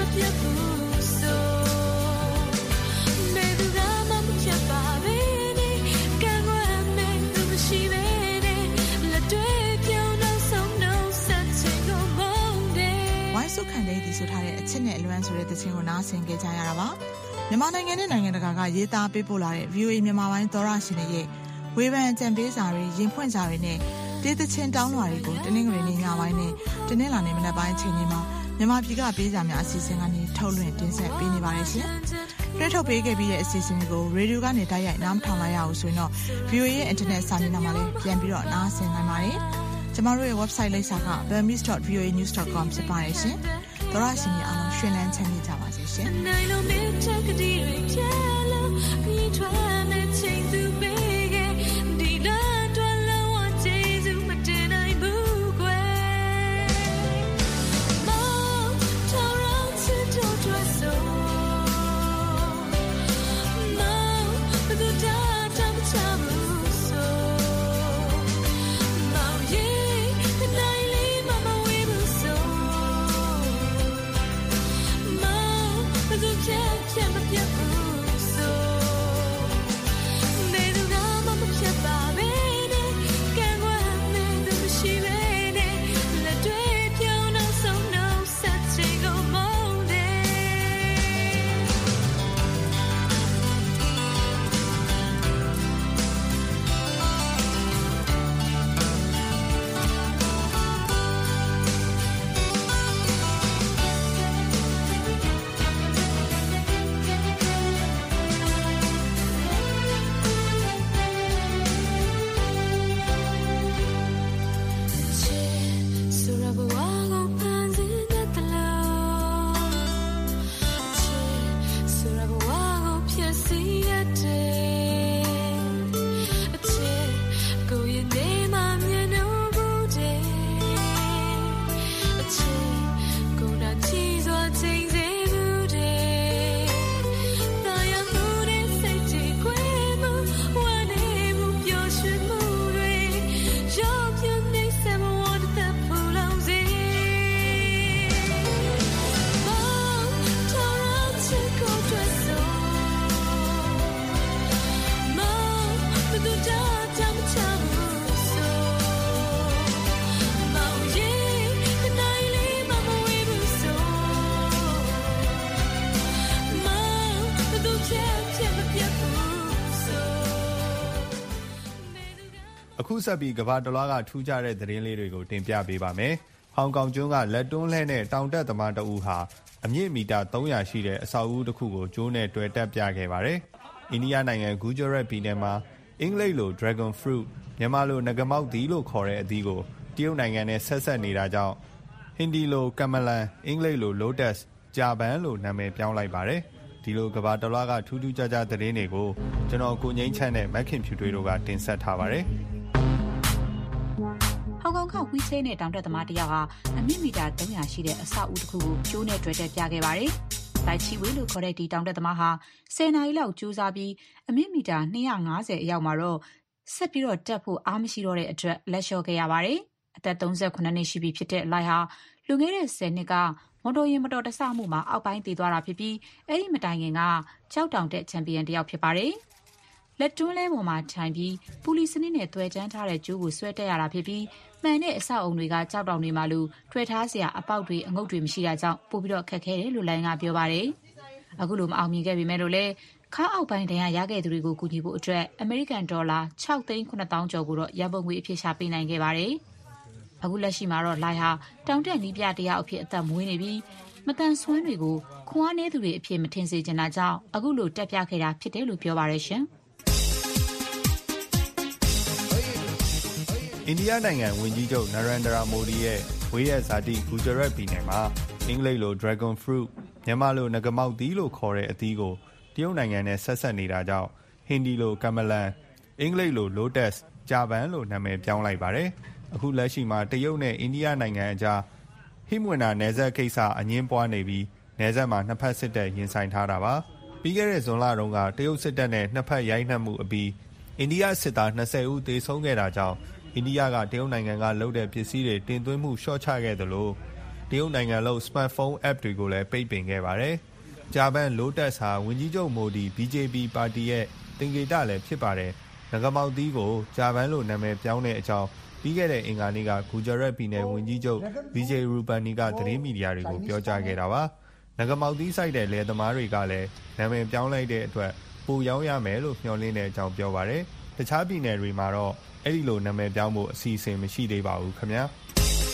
S15: ဆိုထားတဲ့အချစ်နဲ့အလွမ်းဆိုတဲ့သချင်းကိုနားဆင်ကြကြရတာပါမြန်မာနိုင်ငံနဲ့နိုင်ငံတကာကရေးသားပေးပို့လာတဲ့ VOA မြန်မာပိုင်းသောရရှင်တွေရဲ့ဝေဖန်အကြံပေးစာတွေရင်ဖွင့်စာတွေနဲ့တေးသချင်းတောင်းလွှာတွေကိုတနင်္ဂနွေနေ့ညပိုင်းနဲ့တနင်္လာနေ့မနက်ပိုင်းအချိန်တွေမှာမြန်မာပြည်ကပေးစာများအစီအစဉ်ကနေထုတ်လွှင့်တင်ဆက်ပေးနေပါတယ်ရှင်တွဲထုတ်ပေးခဲ့ပြီးတဲ့အစီအစဉ်တွေကိုရေဒီယိုကနေတိုက်ရိုက်နားမထောင်လိုက်ရအောင်ဆိုရင်တော့ VOA ရဲ့ internet စာမျက်နှာမှာလည်းပြန်ပြီးတော့နားဆင်နိုင်ပါတယ်ကျမတို့ရဲ့ website လိပ်စာက burmese.voanews.com ဖြစ်ပါတယ်ရှင်သောရရှင်များအားလုံးရှင်လန်းချမ်းမြေ့ကြပါစေရှင်နိုင်လုံးမြတ်ကတိတွေပြလို့ပြီးထွားမဲ့ချိန်သူပေးခဲ့ဒီလားတော်လုံးဝကျေးဇူးမတင်နိုင်ဘူးကွယ်မောင်ထောင်ရောင်းချစ်တို့တွေ့ဆိုမောင်ဘယ်သူတာတမ်းချဘူးဆိုမောင်ရဲ့နိုင်လေးမမဝေးဘူးဆိုCan't be so. Maybe I'm a pet baby. Can't go and do she ready. Let it you know so no such a go Monday.
S17: အခုဆက်ပြီးကဘာတလွားကထူးခြားတဲ့သတင်းလေးတွေကိုတင်ပြပေးပါမယ်။ဟောင်ကောင်ကျွန်းကလက်တွန်းလှဲနဲ့တောင်တက်သမားတအူးဟာအမြင့်မီတာ300ရှိတဲ့အဆောက်အဦတစ်ခုကိုကျိုးနဲ့တွဲတက်ပြခဲ့ပါတယ်။အိန္ဒိယနိုင်ငံဂူဂျာရတ်ပြည်နယ်မှာအင်္ဂလိပ်လို Dragon Fruit မြန်မာလိုငကမောက်သီးလို့ခေါ်တဲ့အသီးကိုတရုတ်နိုင်ငံနဲ့ဆက်ဆက်နေတာကြောင့်ဟင်ဒီလိုကမလန်အင်္ဂလိပ်လို Lotus ဂျာပန်လို့နာမည်ပြောင်းလိုက်ပါတယ်။ဒီလိုကဘာတလွားကထူးထူးခြားခြားသတင်းတွေကိုကျွန်တော်ကိုငိမ့်ချမ်းနဲ့မက်ခင်ဖြူတွေတို့ကတင်ဆက်ထားပါတယ်။
S18: ဟောင်ကောင်ကဝီချဲနဲ့တောင်တက်သမားတယောက်ဟာအမြင့်မီတာ300ရှိတဲ့အဆောက်အဦတစ်ခုကိုကျိုးနဲ့တွဲတက်ပြခဲ့ပါတယ်။တိုက်ချီဝေးလို့ခေါ်တဲ့ဒီတောင်တက်သမားဟာ10နာရီလောက်ကြိုးစားပြီးအမြင့်မီတာ250အရောက်မှာတော့ဆက်ပြီးတော့တက်ဖို့အားမရှိတော့တဲ့အတွက်လက်လျှော့ခဲ့ရပါတယ်။အသက်38နှစ်ရှိပြီဖြစ်တဲ့လိုက်ဟာလွန်ခဲ့တဲ့10နှစ်ကမော်တော်ယာဉ်မတော်တဆမှုမှာအောက်ပိုင်းတည်သွားတာဖြစ်ပြီးအဲ့ဒီမတိုင်ခင်ကကြောက်တောင်တက်ချန်ပီယံတယောက်ဖြစ်ပါတယ်။လက်တွန်းလဲပေါ်မှာထိုင်ပြီးပူလီစနစ်နဲ့တွဲကျန်းထားတဲ့ကျိုးကိုဆွဲတက်ရတာဖြစ်ပြီးမှန်တဲ့အဆောက်အုံတွေကကြောက်တောင်တွေမှာလို့ထွဲထားစရာအပေါက်တွေအငုတ်တွေမရှိတာကြောင့်ပို့ပြီးတော့ခက်ခဲတယ်လို့လိုင်းကပြောပါတယ်။အခုလိုမအောင်မြင်ခဲ့ပေမဲ့လို့လည်းခါအောက်ပိုင်းတရားရခဲ့သူတွေကိုကူညီဖို့အတွက်အမေရိကန်ဒေါ်လာ6,900,000 ကျော်ကိုတော့ရန်ပုံငွေအဖြစ်ရှာပေးနိုင်ခဲ့ပါတယ်။အခုလက်ရှိမှာတော့လိုက်ဟာတောင်တက်နီးပြတရားအဖြစ်အသက်မွေးနေပြီးမတန်ဆွမ်းတွေကိုခွန်အားနည်းသူတွေအဖြစ်မထင်စေချင်တာကြောင့်အခုလိုတက်ပြခဲ့တာဖြစ်တယ်လို့ပြောပါရရှင်။
S17: အိန္ဒိယနိုင်ငံဝန်ကြီးချုပ်နရန်ဒရာမိုဒီရဲ့ဝေးရဇာတိဂူဂျာရတ်ပြည်နယ်မှာအင်္ဂလိပ်လို Dragon Fruit မြန်မာလိုငကမောက်သီးလို့ခေါ်တဲ့အသီးကိုတရုတ်နိုင်ငံနဲ့ဆက်ဆက်နေတာကြောင့်ဟင်ဒီလိုကမလန်အင်္ဂလိပ်လို Lotus ဂျာပန်လို့နာမည်ပြောင်းလိုက်ပါတယ်။အခုလက်ရှိမှာတရုတ်နဲ့အိန္ဒိယနိုင်ငံအကြားဟိမွေနာနယ်စပ်ကိစ္စအငင်းပွားနေပြီးနယ်စပ်မှာနှစ်ဖက်စစ်တပ်ရင်ဆိုင်ထားတာပါ။ပြီးခဲ့တဲ့ဇွန်လတုန်းကတရုတ်စစ်တပ်နဲ့နှစ်ဖက်ရိုက်နှက်မှုအပြီးအိန္ဒိယစစ်သား20ဦးသေဆုံးခဲ့တာကြောင့်အိန္ဒိယကတရုတ်နိုင်ငံကလုပ်တဲ့ပစ္စည်းတွေတင်သွင်းမှုလျှော့ချခဲ့သလိုတရုတ်နိုင်ငံလုံး smartphone app တွေကိုလည်းပိတ်ပင်ခဲ့ပါတယ်။ဂျာပန် Lotus ဟာဝန်ကြီးချုပ်မိုဒီ BJP ပါတီရဲ့တင်ကေတလည်းဖြစ်ပါတယ်။ငကမောက်သီးကိုဂျာပန်လို့နာမည်ပြောင်းတဲ့အကြောင်းပြီးခဲ့တဲ့အင်္ဂါနေ့ကဂူဂျာရတ်ပြည်နယ်ဝန်ကြီးချုပ် Vijay Rupani ကသတင်းမီဒီယာတွေကိုပြောကြားခဲ့တာပါ။ငကမောက်သီးဆိုင်တဲ့လယ်သမားတွေကလည်းနာမည်ပြောင်းလိုက်တဲ့အတွက်ပိုရောင်းရမယ်လို့မျှော်လင့်တဲ့အကြောင်းပြောပါတယ်။တခြားပြည်နယ်တွေမှာတော့အဲ့ဒီလိုနာမည်ပြောင်းဖို့အစီအစဉ်မရှိသေးပါဘူးခင်ဗျာ။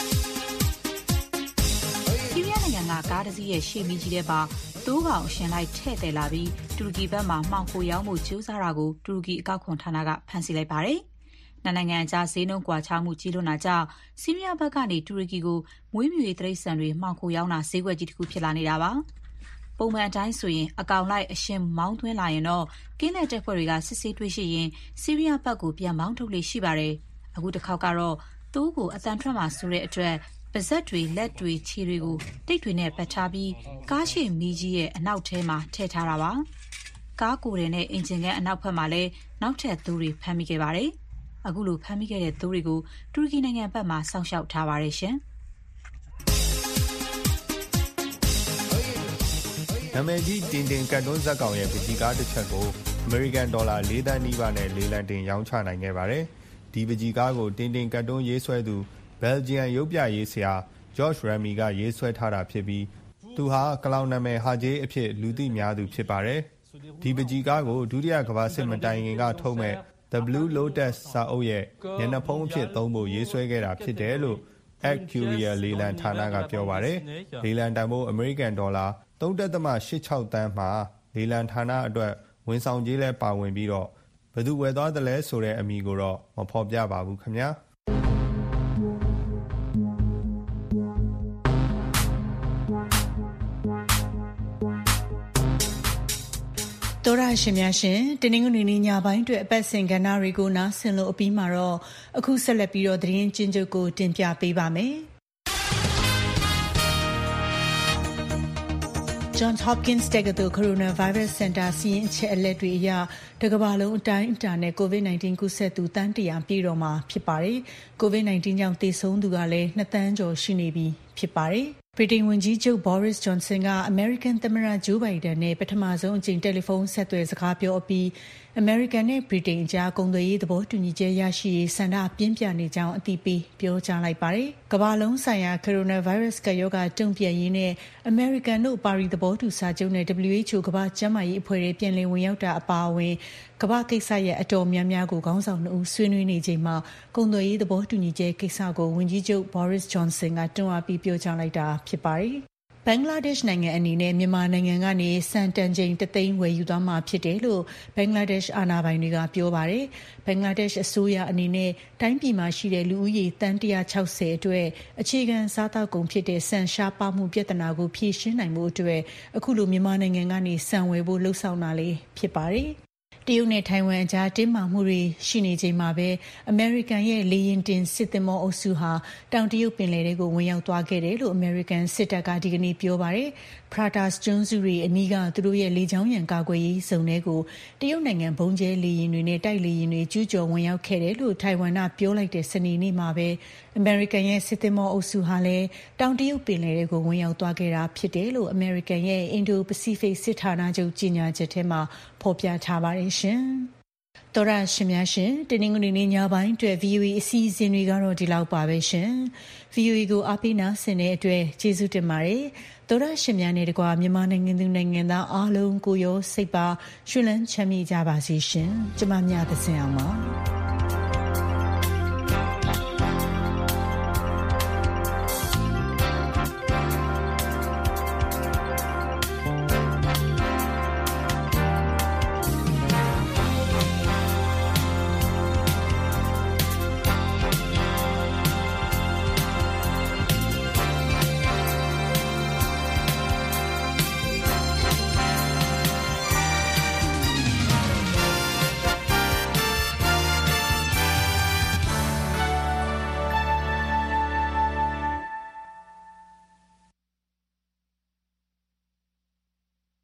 S18: ဆီးရီးယားနိုင်ငံကကားတစ်စီးရဲ့ရှေ့မီးကြီးတဲ့ပါတိုးကောင်ရှင်လိုက်ထဲ့တယ်လာပြီးတူရကီဘက်မှမှောင်ခိုရောင်းမှုကြိုးစားတာကိုတူရကီအကောက်ခွန်ဌာနကဖမ်းဆီးလိုက်ပါတယ်။နိုင်ငံအကြားဈေးနှုန်းကွာခြားမှုကြီးလွန်းတာကြောင့်ဆီးရီးယားဘက်ကနေတူရကီကိုမွေးမြူရေးတိရစ္ဆာန်တွေမှောင်ခိုရောင်းတာဈေးကွက်ကြီးတစ်ခုဖြစ်လာနေတာပါ။ပုံမှန်အတိုင်းဆိုရင်အကောင်လိုက်အရှင်မောင်းသွင်းလာရင်တော့ကင်းတဲ့တပ်ဖွဲ့တွေကစစ်ဆေးတွေ့ရှိရင်ဆီးရီးယားဘက်ကိုပြန်မောင်းထုတ်လေရှိပါတယ်။အခုတစ်ခေါက်ကတော့တိုးကိုအတန်ထွက်မှာဆိုတဲ့အတွက်ပါဇက်တွေလက်တွေခြေတွေကိုတိတ်တွေနဲ့ပတ်ထားပြီးကားရှိမီးကြီးရဲ့အနောက်ထဲမှာထည့်ထားတာပါ။ကားကိုယ်တဲ့နဲ့အင်ဂျင်ကန်အနောက်ဘက်မှာလည်းနောက်ထပ်သူတွေဖမ်းမိခဲ့ပါတယ်။အခုလိုဖမ်းမိခဲ့တဲ့သူတွေကိုတူရကီနိုင်ငံဘက်မှာစောင့်ရှောက်ထားပါတယ်ရှင်။
S17: နာမည်ကြီးတင်တင်ကတ်တွန်းဇက်ကောင်ရဲ့ပကြီးကားတစ်ချက်ကိုအမေရိကန်ဒေါ်လာ4 သန်းနီးပါးနဲ့လေလံတင်ရောင်းချနိုင်ခဲ့ပါတယ်။ဒီပကြီးကားကိုတင်တင်ကတ်တွန်းရေးဆွဲသူဘယ်လ်ဂျီယံရုပ်ပြရေးဆရာ George Remy ကရေးဆွဲထားတာဖြစ်ပြီးသူဟာကလောင်နာမည်ဟာဂျေးအဖြစ်လူသိများသူဖြစ်ပါတယ်။ဒီပကြီးကားကိုဒုတိယကမ္ဘာစစ်မတိုင်ခင်ကထုတ်မဲ့ The Blue Lotus စာအုပ်ရဲ့ညနေဖုံးအဖြစ်သုံးဖို့ရေးဆွဲခဲ့တာဖြစ်တယ်လို့ Actuarial လေလံဌာနကပြောပါတယ်။လေလံတန်ဖိုးအမေရိကန်ဒေါ်လာ 3.86 သန်းမှာလေလံဌာနအတွက်ဝန်ဆောင်ကြေးလဲပါဝင်ပြီးတော့ဘယ်သူဝယ်သွားတယ်လဲဆိုတဲ့အမည်ကိုတော့မဖော်ပြပါဘူးခင်ဗျာ။
S2: တော်ရရှင်များရှင်တင်းငွေညပိုင်းအတွက်အပတ်စဉ်ကဏ္ဍတွေကိုနားဆင်လို့အပြီးမှာတော့အခုဆက်လက်ပြီးတော့သတင်းချင်းချုပ်ကိုတင်ပြပေးပါမယ်။ Johns Hopkins တက္ကသိုလ် Coronavirus Center စီးရင်အချက်အလက်တွေအရတကမ္ဘာလုံးအတိုင်းအတာနဲ့ COVID-19 ကူးစက်သူတန်း100ပြည့်တော့မှာဖြစ်ပါတယ်။ COVID-19 ကြောင့်သေဆုံးသူကလည်း2 သန်းကျော်ရှိနေပြီဖြစ်ပါတယ်။ ဗြိတိန်ဝန်ကြီးချုပ် Boris Johnson ကအမေရိကန်သမ္မတ Joe Biden နဲ့ပထမဆုံးအကြိမ်တယ်လီဖုန်းဆက်သွယ်စကားပြောအပြီးအမေရိကန်နဲ့ဗြိတိန်အကြားကုန်သွယ်ရေးသဘောတူညီချက်ရရှိရေးဆန္ဒပြင်းပြနေကြောင်းအသိပေးပြောကြားလိုက်ပါတယ်။ကမ္ဘာလုံးဆိုင်ရာ Coronavirus ကပ်ရောဂါတုံ့ပြန်ရေးနဲ့အမေရိကန်တို့ပါရီသဘောတူစာချုပ်နဲ့ WHO ကမ္ဘာ့ကျန်းမာရေးအဖွဲ့ရဲ့ပြန်လည်ဝင်ရောက်တာအပါအဝင်ကမ္ဘာကိစ္စရဲ့အတော်များများကိုခေါင်းဆောင်2ဦးဆွေးနွေးနေချိန်မှာကုန်သွယ်ရေးသဘောတူညီချက်ကိစ္စကိုဝန်ကြီးချုပ် Boris Johnson ကတွန်းအားပေးပြောကြားလိုက်တာဖြစ်ပါတယ်။ ဘင်္ဂလားဒေ့ရှ်နိုင်ငံအနေနဲ့မြန်မာနိုင်ငံကနေစံတန်ချိန်3 သိန်းဝယ်ယူသွားမှာဖြစ်တယ်လို့ဘင်္ဂလားဒေ့ရှ်အာဏာပိုင်တွေကပြောပါတယ်။ဘင်္ဂလားဒေ့ရှ်အစိုးရအနေနဲ့တိုင်းပြည်မှာရှိတဲ့လူဦးရေတန်း160အတွက်အခြေခံစားသောက်ကုန်ဖြစ်တဲ့ဆန်ရှားပါမှုပြဿနာကိုဖြေရှင်းနိုင်ဖို့အတွက်အခုလိုမြန်မာနိုင်ငံကနေဆန်ဝယ်ဖို့လှုံ့ဆော်တာလေးဖြစ်ပါတယ်။တရုတ်နဲ့ထိုင်ဝမ်အကြားတင်းမာမှုတွေရှိနေချိန်မှာပဲအမေရိကန်ရဲ့လေယာဉ်တင်စစ်သင်္ဘောအုပ်စုဟာတောင်တရုတ်ပင်လယ်ထဲကိုဝင်ရောက်သွားခဲ့တယ်လို့အမေရိကန်စစ်တပ်ကဒီကနေ့ပြောပါတယ်။ Pratas ကျွန်းစုတွေအနီးကသူတို့ရဲ့လေကြောင်းရန်ကာကွယ်ရေးဇုံတွေကိုတရုတ်နိုင်ငံဘုံကျဲလေယာဉ်တွေနဲ့တိုက်လေယာဉ်တွေကျူးကျော်ဝင်ရောက်ခဲ့တယ်လို့ထိုင်ဝမ်ကပြောလိုက်တဲ့စနေနေ့မှာပဲအမေရိကန်ရဲ့စစ်သင်္ဘောအုပ်စုဟာလည်းတောင်တရုတ်ပင်လယ်ထဲကိုဝင်ရောက်သွားခဲ့တာဖြစ်တယ်လို့အမေရိကန်ရဲ့အင်ဒိုပစိဖိတ်စစ်ဌာနချုပ်ကြီးညာချက်ထဲမှာဖော်ပြထားပါတယ်ရှင်။တော်ရရှင်များရှင်တင်းငွေညပိုင်းအတွက် VOA အစီအစဉ်တွေကတော့ဒီလောက်ပါပဲရှင်။ VOA ကိုအားပေးနာဆင်တဲ့အတွက်ကျေးဇူးတင်ပါတယ်။တော်ရရှင်များနဲ့တကွာမြန်မာနိုင်ငံသူနိုင်ငံသားအားလုံးကိုရောစိတ်ပါရွှင်လန်းချမ်းမြေ့ကြပါစေရှင်။ကျမမြတ်သစင်အောင်ပါ။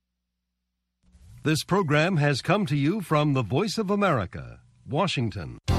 S1: This program has come to you from the Voice of America, Washington.